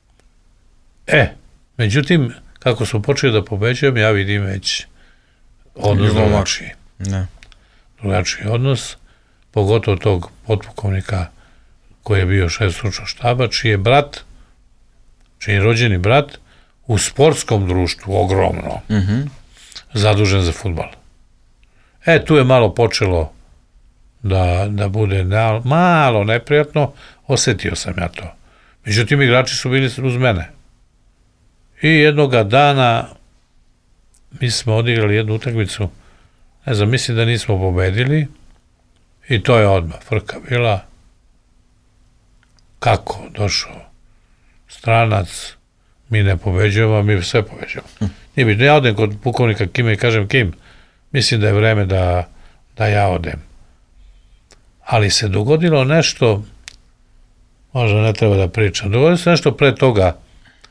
E, međutim, kako smo počeli da pobeđujem, ja vidim već odnos drugačiji. Ne. Drugačiji odnos, pogotovo tog potpukovnika koji je bio šef stručnog štaba, čiji je brat, čiji je rođeni brat, u sportskom društvu, ogromno, mm-hmm. zadužen za fudbal. E, tu je malo počelo da, da bude na, malo neprijatno, osetio sam ja to. Međutim, igrači su bili uz mene. I jednoga dana mi smo odigrali jednu utakmicu, ne znam, mislim da nismo pobedili i to je odmah frka bila. Kako došao stranac, mi ne pobeđujemo, mi sve pobeđujemo. Hm. Nije bitno, ja odem kod pukovnika Kima i kažem, Kim, mislim da je vreme da, da ja odem. Ali se dogodilo nešto, možda ne treba da pričam, dogodilo se nešto pre toga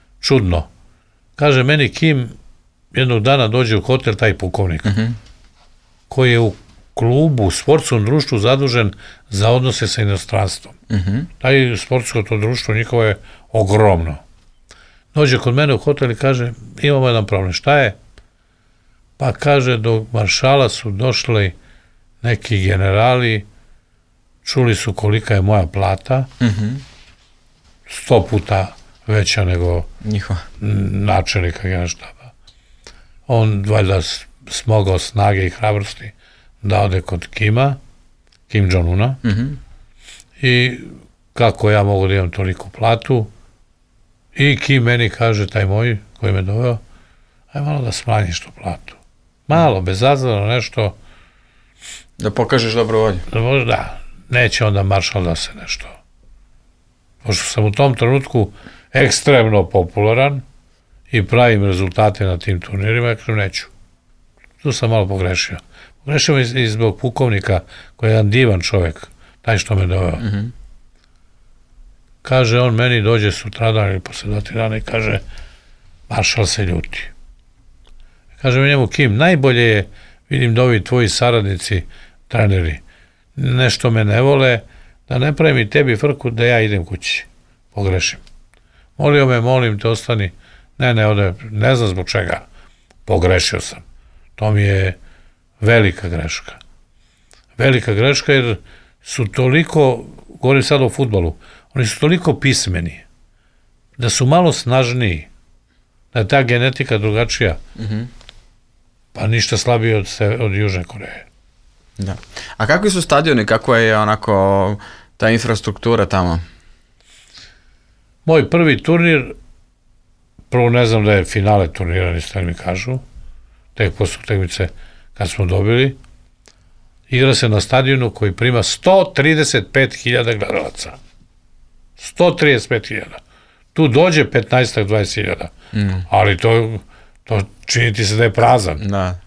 čudno. Kaže meni Kim, jednog dana dođe u hotel taj pukovnik. Mm-hmm. koji je u klubu, u sportskom društvu zadužen za odnose sa inostranstvom. Mhm. Taj sportsko to društvo njihovo je ogromno. Dođe kod mene u hotel i kaže, imamo jedan problem, šta je? Pa kaže, do Maršala su došli neki generali, čuli su kolika je moja plata, Mhm. sto puta veća nego Njihova. načelnika generalštaba. On valjda smogao snage i hrabrosti da ode kod Kima, Kim Jong-una, Mhm. i kako ja mogu da imam toliku platu, i Kim meni kaže, taj moj koji me doveo, aj malo da smanjiš tu platu. Malo, bezazleno nešto, Da pokažeš dobro volju. da možda neće onda Maršal da se nešto. Pošto sam u tom trenutku ekstremno popularan i pravim rezultate na tim turnirima, ja kažem, neću. Tu sam malo pogrešio. Pogrešio i i zbog pukovnika, koji je jedan divan čovek, taj što me doveo. Mhm. Kaže on meni, dođe sutradan ili posle dva, tri dana i kaže, Maršal se ljuti. Kaže mi njemu, Kim, najbolje je, vidim da ovi tvoji saradnici, treneri, nešto me ne vole, da ne pravim i tebi frku da ja idem kući. Pogrešim. Molio me, molim te, ostani. Ne, ne, ode, ne znam zbog čega. Pogrešio sam. To mi je velika greška. Velika greška jer su toliko, govorim sad o fudbalu, oni su toliko pismeni, da su malo snažniji, da je ta genetika drugačija, Mhm. pa ništa slabiji od, se- od Južne Koreje. Da. A kakvi su stadioni, kako je onako ta infrastruktura tamo? Moj prvi turnir, prvo ne znam da je finale turnira, niste mi kažu, tek posle utakmice kad smo dobili, igra se na stadionu koji prima sto trideset pet hiljada gledalaca. sto trideset pet hiljada. Tu dođe petnaest do dvadeset hiljada, Mm. ali to, to čini ti se da je prazan. Da.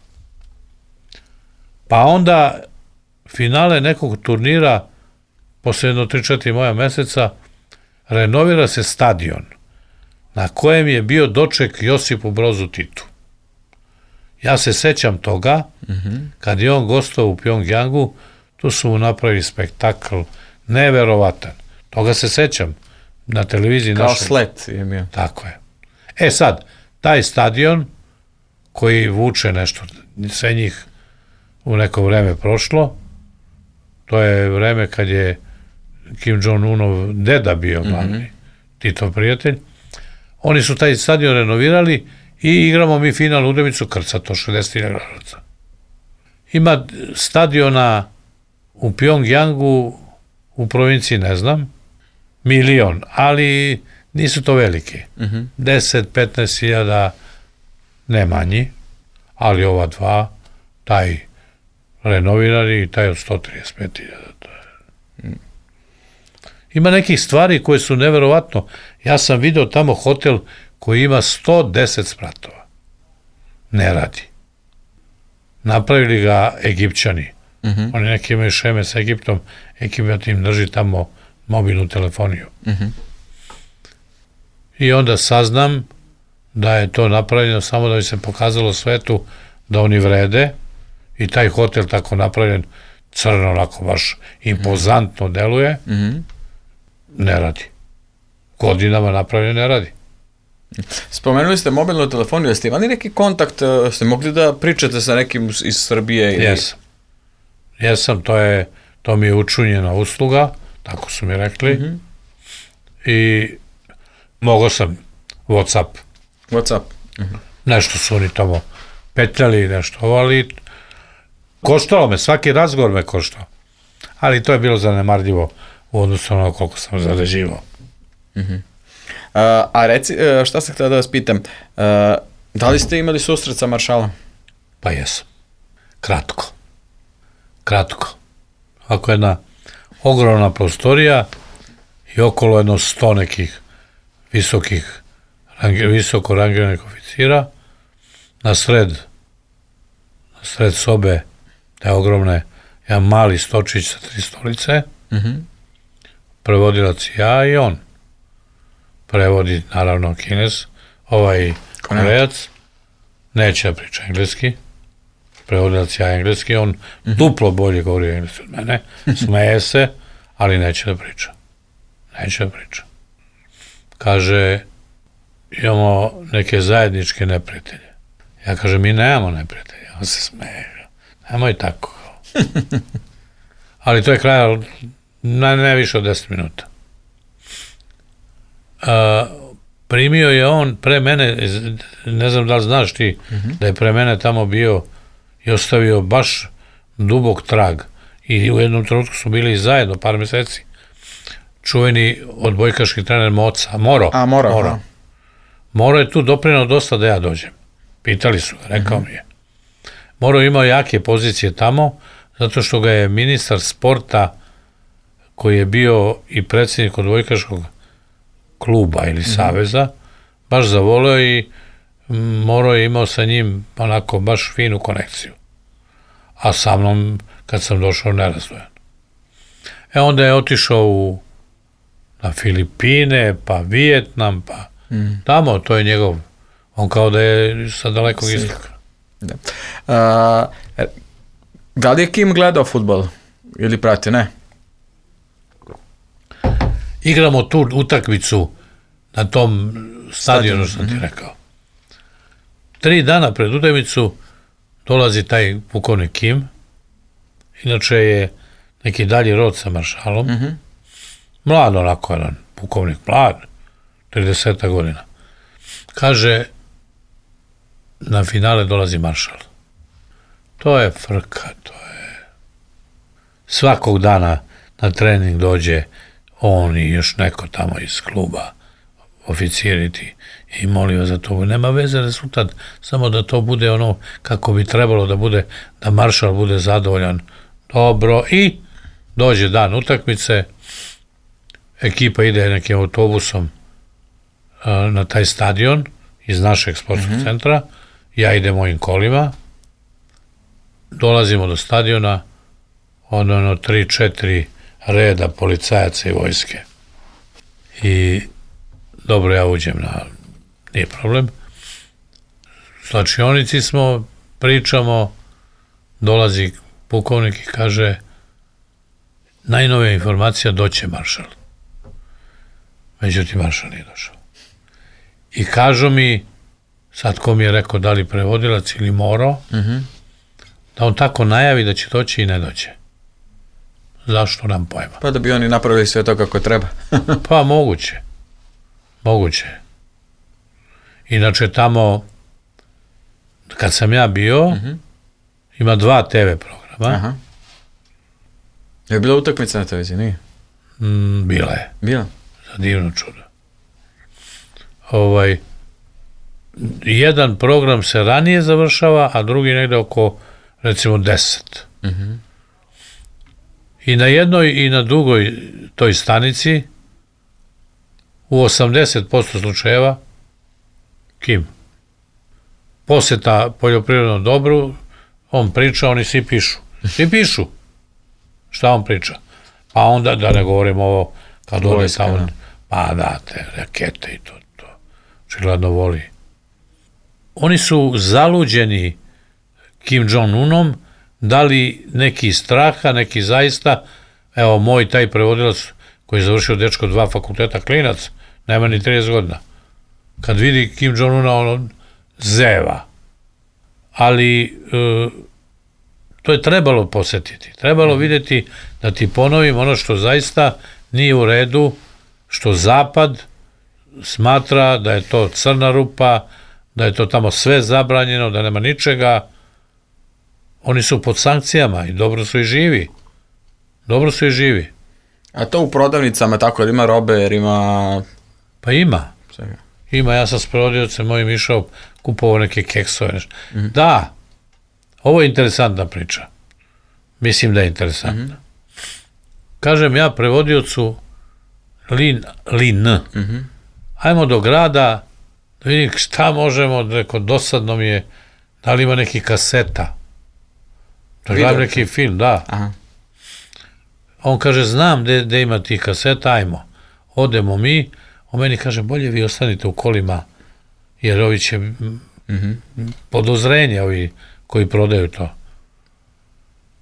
Pa onda finale nekog turnira, posle jedno tri četiri moja meseca, renovira se stadion na kojem je bio doček Josipu Brozu Titu. Ja se sećam toga, Mhm. kad je on gostao u Pjongjangu, tu su mu napravili spektakl neverovatan. Toga se sećam na televiziji. Kao našoj. slet je bio. Tako je. E sad, taj stadion koji vuče nešto, sve njih u neko vreme prošlo, to je vreme kad je Kim Jong-unov deda bio glavni, Titov prijatelj, oni su taj stadion renovirali i igramo mi finalnu utakmicu krcato šezdeset hiljada gledalaca. Ima stadiona u Pjongjangu, u provinciji ne znam, milion, ali nisu to veliki. Mhm. deset do petnaest hiljada ne manji, ali ova dva, taj renovirani i taj od sto trideset pet hiljada. Ima nekih stvari koje su neverovatno. Ja sam video tamo hotel koji ima sto deset spratova. Ne radi. Napravili ga Egipćani. Mhm. Oni neki imaju šeme sa Egiptom, Egipat im drži tamo mobilnu telefoniju. Mhm. I onda saznam da je to napravljeno samo da bi se pokazalo svetu da oni vrede i taj hotel tako napravljen crno, onako baš impozantno deluje, Mhm. ne radi. Godinama napravljen ne radi. Spomenuli ste mobilnu telefoniju, jeste imali neki kontakt, eh, ste mogli da pričate sa nekim iz Srbije? Ili... Jesam. Jesam, to je, to mi je učunjena usluga, tako su mi rekli, Mhm. i mogao sam WhatsApp. What's up? Nešto su oni tamo petljali, nešto ovo, ali koštalo me, svaki razgovor me koštao. Ali to je bilo zanemarljivo u odnosu na ono koliko sam zarađivao. A, a reci, eh, šta sam htio da vas pitam, eh, da li ste imali susret sa Maršalom? Pa jesam. Kratko. Kratko. Ako jedna ogromna prostorija i okolo jedno sto nekih visokih, rangi, visoko rangiranih oficira, na sred, na sred sobe, te ogromne, jedan mali stočić sa tri stolice, Mhm. prevodilac ja i on. Prevodi, naravno, Kines, ovaj Korejac, neće da priča engleski, prevodilac ja engleski, on mm-hmm. duplo bolje govori engleski od mene, smeje se, ali neće da priča. Neće da priča. Kaže, imamo neke zajedničke neprijatelje. Ja kažem, mi nemamo neprijatelje. On se smeje. Nemoj tako. Ali to je kraj, ne, ne više od deset minuta. A, primio je on pre mene, ne znam da li znaš ti, mm-hmm. da je pre mene tamo bio i ostavio baš dubok trag. I u jednom trenutku su bili zajedno par meseci. Čuveni odbojkaški trener Moca, Moro. A, Moro. Moro. Moro je tu doprinao dosta da ja dođem. Pitali su ga, rekao mm-hmm. mi je. Moro imao jake pozicije tamo, zato što ga je ministar sporta, koji je bio i predsjednik odbojkaškog kluba ili mm-hmm. saveza, baš zavoleo i Moro je imao sa njim onako baš finu konekciju. A sa mnom, kad sam došao, nerazvojan. E onda je otišao u, na Filipine, pa Vijetnam, pa mm. tamo, to je njegov, on kao da je sa dalekog istoka. Da. A, da li je Kim gledao fudbal ili prati, ne? Igramo tu utakmicu na tom stadionu, što ti rekao. Tri dana pred utakmicu dolazi taj pukovnik Kim, inače je neki dalji rod sa maršalom, mm-hmm. mlad onako jedan pukovnik, mlad, trideset godina. Kaže, na finale dolazi maršal. To je frka, to je... Svakog dana na trening dođe on i još neko tamo iz kluba, oficiri ti, i molim vas za to. Nema veze rezultat, samo da to bude ono kako bi trebalo da bude, da maršal bude zadovoljan. Dobro, i dođe dan utakmice, ekipa ide nekim autobusom uh, na taj stadion iz našeg sportskog mm-hmm. centra, ja idem mojim kolima, dolazimo do stadiona, ono, ono tri, četiri reda policajaca i vojske. I dobro, ja uđem na, nije problem. U slačionici smo, pričamo, dolazi pukovnik i kaže, najnovija informacija, doće maršal. Međutim, maršal nije došao. I kažu mi, sad ko mi je rekao da li prevodilac ili Moro, mm-hmm. da on tako najavi da će doći i ne doće. Zašto, nam pojma. Pa da bi oni napravili sve to kako treba. Pa moguće. Moguće. Inače tamo, kad sam ja bio, mm-hmm. ima dva te ve programa. Aha. Je bila utakmica na televiziji, nije? Mm, bila je. Bila? Za divno čudo. Ovaj, jedan program se ranije završava, a drugi negde oko, recimo, deset. Mm-hmm. I na jednoj i na drugoj toj stanici, u osamdeset posto slučajeva, Kim. Poseta poljoprivrednom dobru, on priča, oni svi pišu. Svi pišu. Šta on priča? Pa onda, da ne govorim ovo, kad ode tamo, pa da, te rakete i to, to. Očigledno voli. Oni su zaluđeni Kim Jong-unom, da li neki straha, neki zaista, evo moj taj prevodilac koji je završio dečko dva fakulteta, klinac, nema ni trideset godina. Kad vidi Kim Jong-una, on zeva. Ali e, to je trebalo posetiti. Trebalo vidjeti, da ti ponovim ono što zaista nije u redu, što Zapad smatra da je to crna rupa, da je to tamo sve zabranjeno, da nema ničega. Oni su pod sankcijama i dobro su i živi. Dobro su i živi. A to u prodavnicama tako, jer ima robe, jer ima... Pa ima. Svega. Ima, ja sam s prevodiocem mojim išao, kupovao neke keksove, nešto. Mm-hmm. Da, ovo je interesantna priča. Mislim da je interesantna. Mm-hmm. Kažem ja prevodiocu Lin, Lin, mm-hmm. ajmo do grada, da vidim šta možemo, reko, dosadno mi je, da li ima neki kaseta. Da gledam neki film, da. Aha. On kaže, znam gde ima ti kaseta, ajmo. Odemo mi, on meni kaže, bolje vi ostanite u kolima, jer ovi će mm-hmm. podozrenje, ovi koji prodaju to.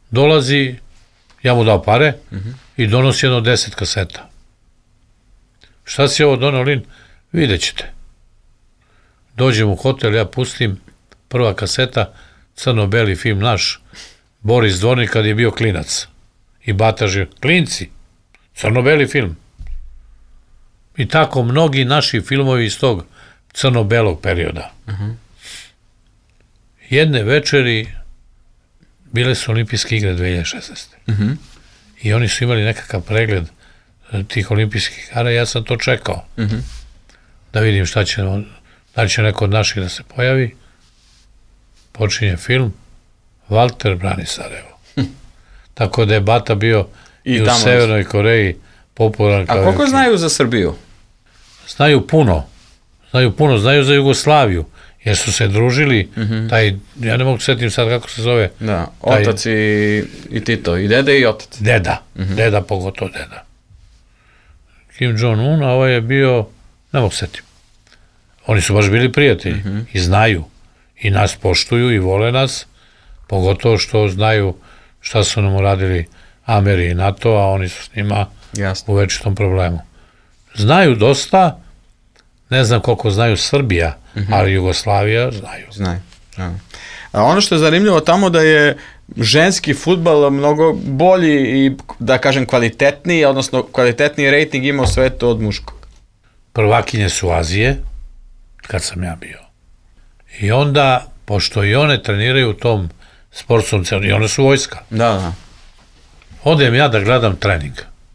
dolazi, ja mu dao pare uh-huh. i donosi jedno deset kaseta. Šta si ovo donao, Lin? Vidjet ćete. Dođem u hotel, ja pustim, prva kaseta, crno-beli film naš, Boris Dvornik kad je bio klinac. I Bata Živ, klinci, crno-beli film. I tako mnogi naši filmovi iz tog crno-belog perioda. Uh-huh. Jedne večeri bile su olimpijske igre dve hiljade šesnaeste. Uh-huh. I oni su imali nekakav pregled tih olimpijskih igara, ja sam to čekao. Uh-huh. Da vidim šta će, da li će neko od naših da se pojavi. Počinje film, Valter brani Sarajevo. Hm. Tako da je Bata bio i, i u Severnoj Koreji popularan. A koliko film. Znaju za Srbiju? Znaju puno. Znaju puno, znaju za Jugoslaviju. Jer su se družili, mm-hmm. taj, ja ne mogu setim sad kako se zove. Da, otac taj, i, i Tito, i dede i otac. Deda, mm-hmm. deda, pogotovo deda. Kim Jong-un, a ovaj je bio, ne mogu setim. Oni su baš bili prijatelji mm-hmm. i znaju. I nas poštuju i vole nas, pogotovo što znaju šta su nam uradili Ameri i NATO, a oni su s njima Jasne. U večitom problemu. Znaju dosta, ne znam koliko znaju Srbija, mm-hmm. ali Jugoslavija znaju. Znaju. Ja. A ono što je zanimljivo tamo da je ženski fudbal mnogo bolji i da kažem kvalitetniji, odnosno kvalitetniji rejting ima u svetu od muškog. Prvakinje su Azije, kad sam ja bio. I onda, pošto i one treniraju u tom sportskom centru, i one su vojska. Da, da. Odem ja da gledam trening.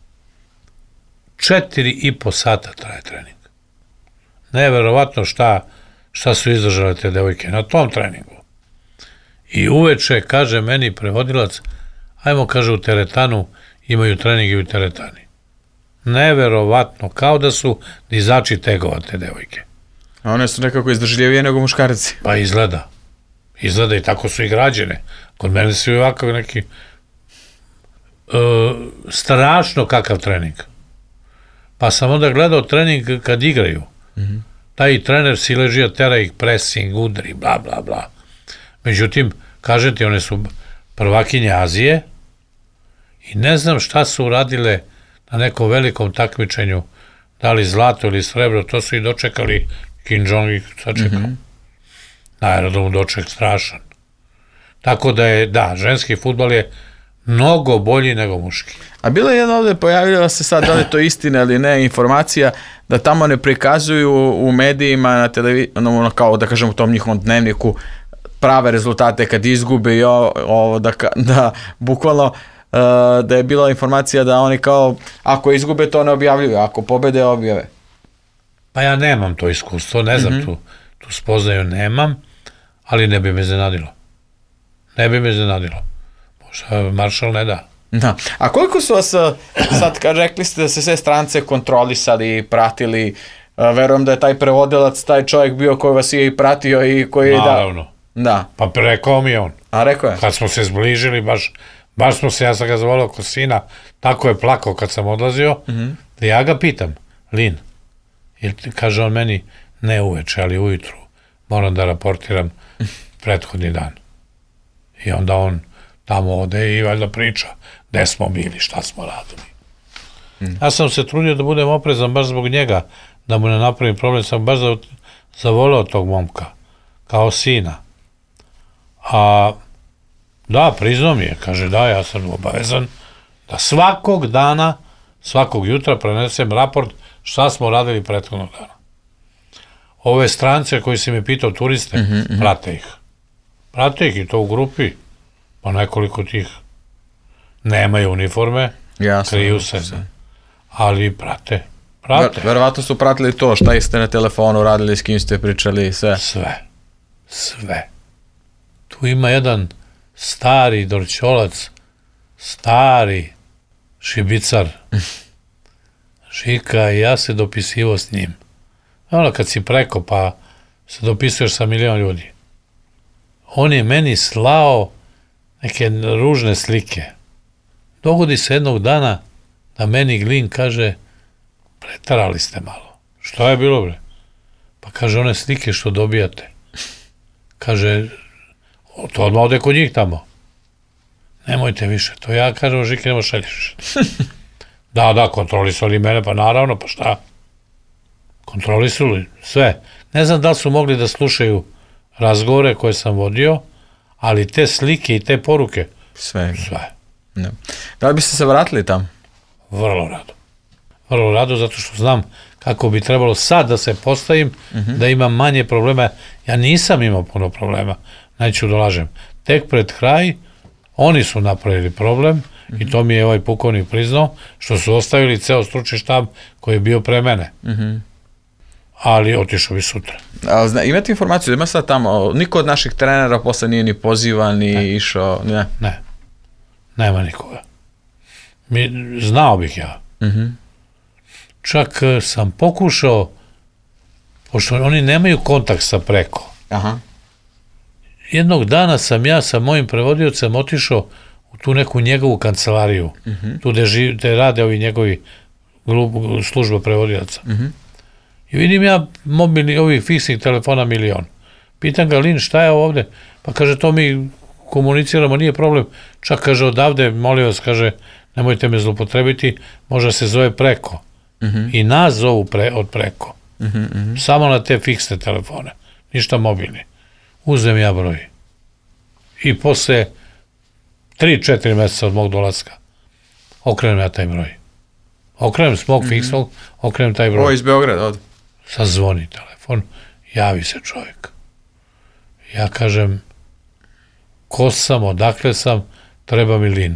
Četiri i po sata traje trening. Neverovatno šta, šta su izdržale te devojke na tom treningu. I uveče kaže meni prevodilac, ajmo, kaže, u teretanu, imaju trening i u teretani. Neverovatno, kao da su dizači tegova te devojke. A one su nekako izdržljivije nego muškarci. Pa izgleda. Izgleda i tako su i građene. Kod mene su i ovakav neki e, strašno kakav trening. Pa sam onda gledao trening kad igraju. Mm-hmm. Taj trener siležija tera ih, pressing, udri, bla, bla, bla. Međutim, kažem ti, one su prvakinje Azije i ne znam šta su uradile na nekom velikom takmičenju, da li zlato ili srebro, to su i dočekali. Kim Jong ih sačekao. Mm-hmm. Na aerodromu doček strašan. Tako da je, da, ženski fudbal je mnogo bolji nego muški. A bilo je jedno ovde, pojavila se sad, da li to istina ili ne, informacija, da tamo ne prikazuju u medijima, na televiziji, ono, kao da kažem u tom njihovom dnevniku, prave rezultate kad izgube i ovo, ovo da, da bukvalno uh, da je bila informacija da oni kao, ako izgube to ne objavljuju, ako pobede objave. Pa ja nemam to iskustvo, ne znam, mm-hmm. tu, tu spoznaju nemam, ali ne bi me iznenadilo. Ne bi me iznenadilo. Možda Maršal ne da. Da. A koliko su vas, sad kad rekli ste da se sve strance kontrolisali, pratili, verujem da je taj prevodilac, taj čovjek bio koji vas je i pratio i koji je da... Naravno. Da. Pa rekao mi je on. A rekao je? Kad smo se zbližili, baš, baš smo se, ja sam ga zavolao kod sina, tako je plakao kad sam odlazio, mm-hmm. da ja ga pitam, Lin, jer kaže on meni, ne uveče, ali ujutru, moram da raportiram prethodni dan. I onda on tamo ode i valjda priča gde smo bili, šta smo radili. Mm. Ja sam se trudio da budem oprezan baš zbog njega, da mu ne napravim problem, sam baš zavoleo tog momka, kao sina. A da, priznao mi je, kaže da, ja sam obavezan da svakog dana, svakog jutra prenesem raport šta smo radili prethodnog dana. Ove strance koji si mi pitao, turiste, mm-hmm. prate ih. Prate ih i to u grupi, pa nekoliko tih nemaju uniforme, Jasno, kriju se, se, ali prate. prate. Ver, verovatno su pratili to, šta ste na telefonu radili, s kim ste pričali, sve. Sve, sve. Tu ima jedan stari Dorćolac, stari šibicar, Žika, i ja se dopisivo s njim. Ono kad si preko, pa se dopisuješ sa milion ljudi. On je meni slao neke ružne slike. Dogodi se jednog dana da meni Glin kaže, pretarali ste malo. Što je bilo, bre? Pa kaže, one slike što dobijate. Kaže, to odmah ode kod njih tamo. nemojte više, to ja kažem, Žiki, nemo šalješ. Da, da, kontrolisali mene, pa naravno, pa šta? Kontrolisali sve. Ne znam da li su mogli da slušaju razgovore koje sam vodio, ali te slike i te poruke, Sve. sve. Da. Da li biste se vratili tamo? Vrlo rado. Vrlo rado, zato što znam kako bi trebalo sad da se postavim, uh-huh. da imam manje problema. Ja nisam imao puno problema, neću dolažem. Tek pred kraj, oni su napravili problem, uh-huh. i to mi je ovaj pukovnik priznao, što su ostavili ceo stručni štab koji je bio pre mene. Uh-huh. Ali otišao bi sutra. A, zna, imate informaciju da ima sad tamo, niko od naših trenera posle nije ni pozivan, ni ne. išao, ne? Ne, nema nikoga. Mi, znao bih ja. Uh-huh. Čak sam pokušao, pošto oni nemaju kontakt sa preko. Aha. Jednog dana sam ja sa mojim prevodiocem otišao u tu neku njegovu kancelariju, uh-huh. tu gde, živ, gde rade ovi njegovi služba prevodioca. Uh-huh. I vidim ja mobilni, ovih fiksnih telefona milion. Pitam ga, Lin, šta je ovde? Pa kaže, to mi komuniciramo, nije problem. Čak kaže, odavde, molim vas, kaže, nemojte me zlopotrebiti, možda se zove preko. Uh-huh. I nas zovu pre, od preko. Uh-huh, uh-huh. Samo na te fiksne telefone. Ništa mobilni. Uzem ja broj. I posle tri četiri meseca od mog dolaska okrenem ja taj broj. Okrenem s mog uh-huh. fiksnog, okrenem taj broj. Ovo iz Beograda, od? Sad zvoni telefon, javi se čovjek. Ja kažem, ko sam, odakle sam, treba mi Lin.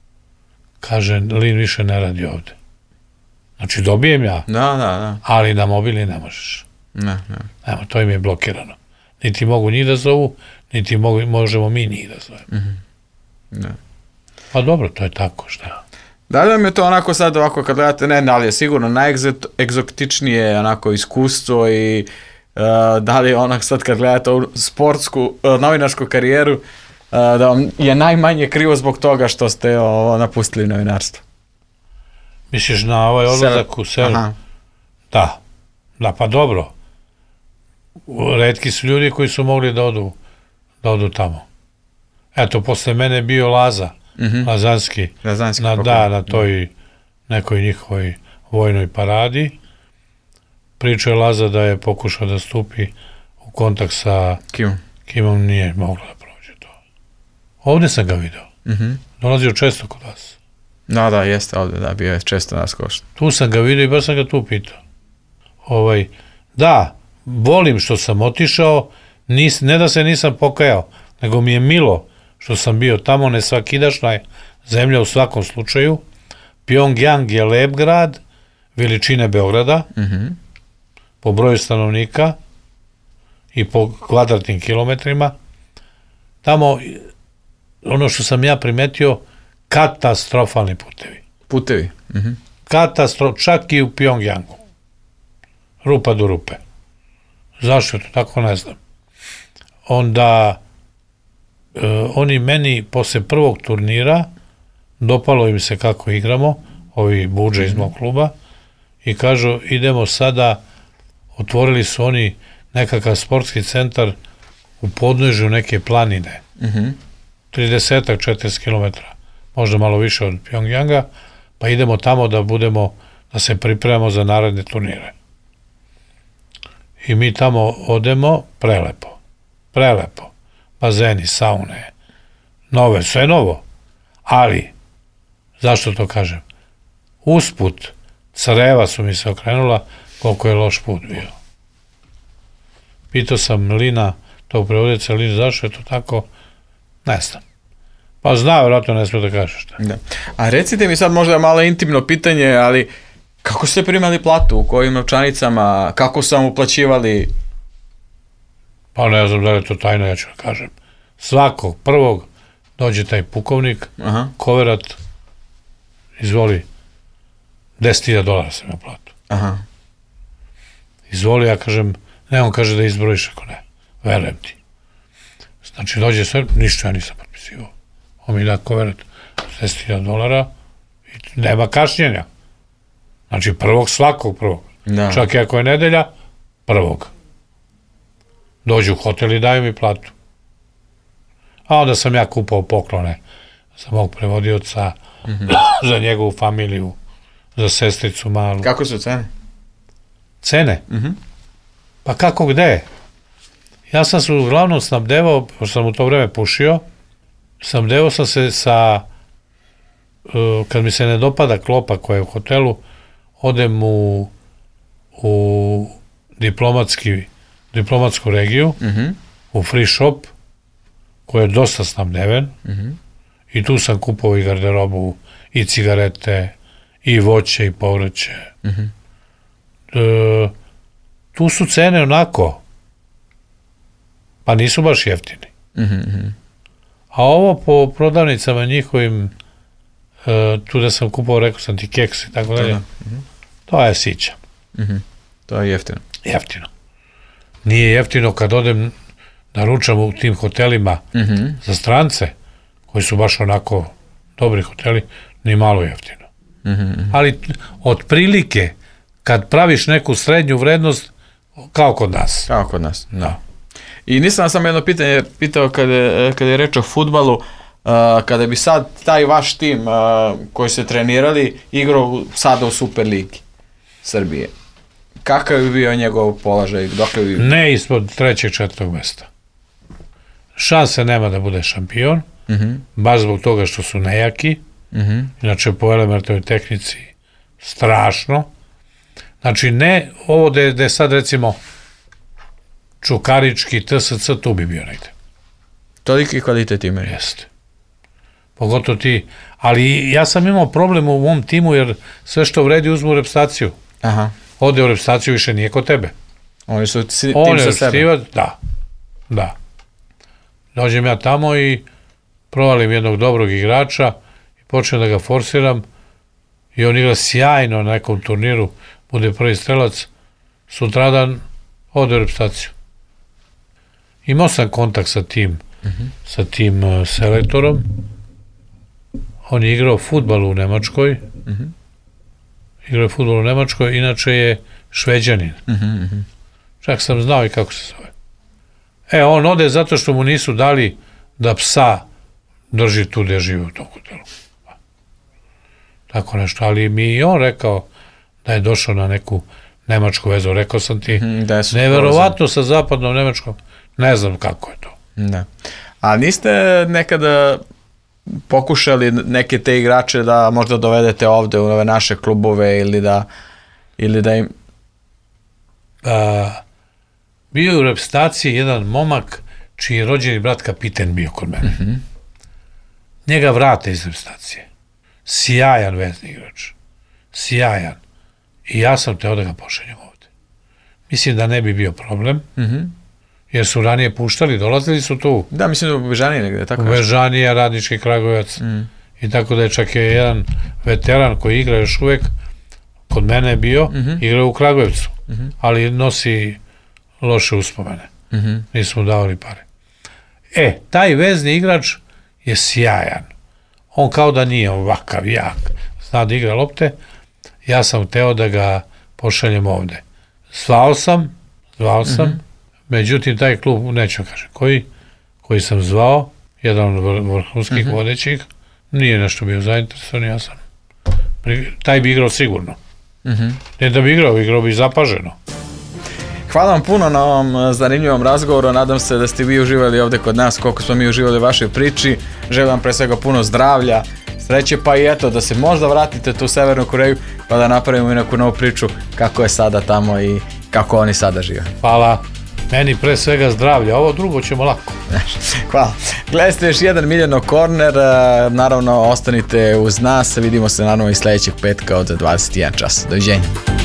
Kaže, Lin više ne radi ovde. Znači, dobijem ja, da, da, da. ali na mobili ne možeš. Ne, ne. Evo, to im je blokirano. Niti mogu njih da zovu, niti mogu, možemo mi njih da zovemo. Mm-hmm. Ne. Pa dobro, to je tako, šta? Da li vam je to onako sad ovako kad gledate, ne, ali je sigurno najegzotičnije onako iskustvo i uh, da li je onak sad kad gledate ovu sportsku, uh, novinarsku karijeru, uh, da vam je najmanje krivo zbog toga što ste ovo, napustili novinarstvo? Misliš na ovaj odlazak u selu? Da, da, pa dobro. Retki su ljudi koji su mogli da odu, da odu tamo. Eto, posle mene bio Laza, mm-hmm. Lazanski, Lazanski na, da, na toj nekoj njihovoj vojnoj paradi. Pričao je Laza da je pokušao da stupi u kontakt sa Kim? Kimom, nije moglo da prođe to. Ovde sam ga video. Mm-hmm. Dolazio često kod vas. Da, da, jeste ovde, da, bio je često nas košta. Tu sam ga vidio i baš sam ga tu pitao. Ovaj, da, volim što sam otišao, nis, ne da se nisam pokajao, nego mi je milo što sam bio tamo, nesvakidašna je zemlja u svakom slučaju. Pjongjang je lep grad, veličine Beograda, mm-hmm. po broju stanovnika i po kvadratnim kilometrima. Tamo, ono što sam ja primetio, katastrofalni putevi. Putevi? Mhm. Katastrof, čak i u Pjongjangu. Rupa do rupe. Zašto je to tako, ne znam. Onda, e, oni meni, posle prvog turnira, dopalo im se kako igramo, ovi budže iz mog kluba, i kažu, idemo sada, otvorili su oni nekakav sportski centar u podnožju neke planine. Mhm. trideset četrdeset kilometara. Možda malo više od Pjongjanga, pa idemo tamo da budemo, da se pripremamo za naredne turnire. I mi tamo odemo, prelepo, prelepo, bazeni, saune, nove, sve novo, ali, zašto to kažem, usput, creva su mi se okrenula, koliko je loš put bio. Pitao sam Lina, tog prevodica, Lina, zašto je to tako, ne znam. Pa zna, vjerojatno ne smije da kažeš šta. Da. A recite mi sad možda malo intimno pitanje, ali kako ste primali platu, u kojim novčanicama, kako su vam uplaćivali? Pa ne znam da li je to tajno, ja ću da kažem. Svakog prvog dođe taj pukovnik, aha. Koverat, izvoli, deset hiljada dolara sam ja platu. Aha. Izvoli, ja kažem, ne, on kaže da izbrojiš, ako ne, verujem ti. Znači dođe sve, ništa ja nisam potpisivao. On mi da koverat deset hiljada dolara i nema kašnjenja. Znači prvog svakog prvog. Da. Čak i ako je nedelja, prvog. Dođu u hotel i daju mi platu. A onda sam ja kupao poklone za mog prevodioca, mm-hmm. za njegovu familiju, za sestricu malu. Kako su cene? Cene? Mm-hmm. Pa kako gde? Ja sam se uglavnom snabdevao, pošto sam u to vreme pušio, snabdevao sam se sa, uh, kad mi se ne dopada klopa koja je u hotelu, odem u, u diplomatski, diplomatsku regiju, Mm-hmm. u free shop, koji je dosta snabdeven, Mm-hmm. i tu sam kupovao i garderobu, i cigarete, i voće, i povrće. Mm-hmm. E, tu su cene onako, pa nisu baš jeftini. Mm-hmm. A ovo po prodavnicama njihovim, e, tu da sam kupovao, rekao sam ti keks i tako dalje, Mm-hmm. to je sićam. Mm-hmm. To je jeftino. Jeftino. Nije jeftino kad odem da ručam u tim hotelima Mm-hmm. za strance, koji su baš onako dobri hoteli, ni malo jeftino. Mm-hmm. Ali otprilike, kad praviš neku srednju vrednost, kao kod nas. Kao kod nas, da. I nisam samo jedno pitanje pitao kada je, kada je reč o fudbalu, uh, kada bi sad taj vaš tim uh, koji ste trenirali igrao sada u Superligi Srbije, kakav bi bio njegov položaj? Dokle bi... Ne ispod trećeg, četvrtog mesta. Šanse nema da bude šampion, Mm-hmm. baš zbog toga što su nejaki, Mm-hmm. inače po elementarnoj tehnici strašno. Znači ne ovo da je, da je sad recimo Čukarički, T S C, tu bi bio negde. Toliki kvalitet imaju. Jeste. Pogotovo ti, ali ja sam imao problem u mom timu jer sve što vredi uzmu u repstaciju. Aha. Ode u repstaciju, više nije kod tebe. Oni su si, On tim je sa sebe. repstivac, da. Da. Dođem ja tamo i provalim jednog dobrog igrača i počnem da ga forsiram i on igra sjajno na nekom turniru, bude prvi strelac, sutradan ode u repstaciju. Imao sam kontakt sa tim, mm-hmm. sa tim uh, selektorom. On je igrao fudbal u Nemačkoj. Mm-hmm. Igrao je fudbal u Nemačkoj, inače je Šveđanin. Mm-hmm. Čak sam znao i kako se zove. E, on ode zato što mu nisu dali da psa drži tu gde žive u tom hotelu. Tako nešto, ali mi i on rekao da je došao na neku nemačku vezu. Rekao sam ti, Mm, da su neverovatno sa zapadnom Nemačkom, ne znam kako je to. Da. A niste nekada pokušali neke te igrače da možda dovedete ovde u ove naše klubove ili da, ili da im... A, bio je u repstaciji jedan momak čiji je rođeni brat kapiten bio kod mene. Mm-hmm. Njega vrate iz repstacije. Sjajan vezni igrač. Sjajan. I ja sam teo da ga pošaljem ovde. Mislim da ne bi bio problem, Mm-hmm. jer su ranije puštali, dolazili su tu. Da, mislim da u Bežani negde, tako U nešto. Bežanija, Radnički Kragujevac. Mm. I tako da je čak je jedan veteran koji igra još uvek, kod mene je bio, Mm-hmm. igra u Kragujevcu, Mm-hmm. ali nosi loše uspomene. Mm-hmm. Nismo davali pare. E, taj vezni igrač je sjajan. On kao da nije ovakav jak. Zna da igra lopte. Ja sam hteo da ga pošaljem ovde. Zvao sam, zvao sam, mm-hmm. međutim taj klub, neću kažem, koji, koji sam zvao, jedan od vr- vrhunskih mm-hmm. vodećih, nije nešto bio zainteresovan, ja sam. Taj bi igrao sigurno. Mm-hmm. Ne da bi igrao, igrao bi zapaženo. Hvala vam puno na ovom zanimljivom razgovoru, nadam se da ste vi uživali ovde kod nas koliko smo mi uživali u vašoj priči. Želim vam pre svega puno zdravlja, sreće, pa i eto da se možda vratite tu u Severnu Koreju pa da napravimo i neku novu priču kako je sada tamo i kako oni sada žive. Hvala. Meni pre svega zdravlja, ovo drugo ćemo lako. Hvala. Gledajte još jedan Miljano Korner, naravno ostanite uz nas, vidimo se naravno i sledećeg petka od dvadeset jedan čas. Doviđenja.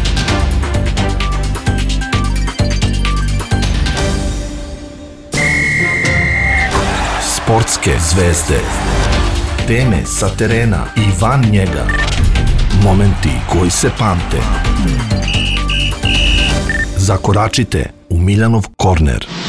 Sportske zvezde, teme sa terena i van njega, momenti koji se pamte. Zakoračite u Miljanov korner.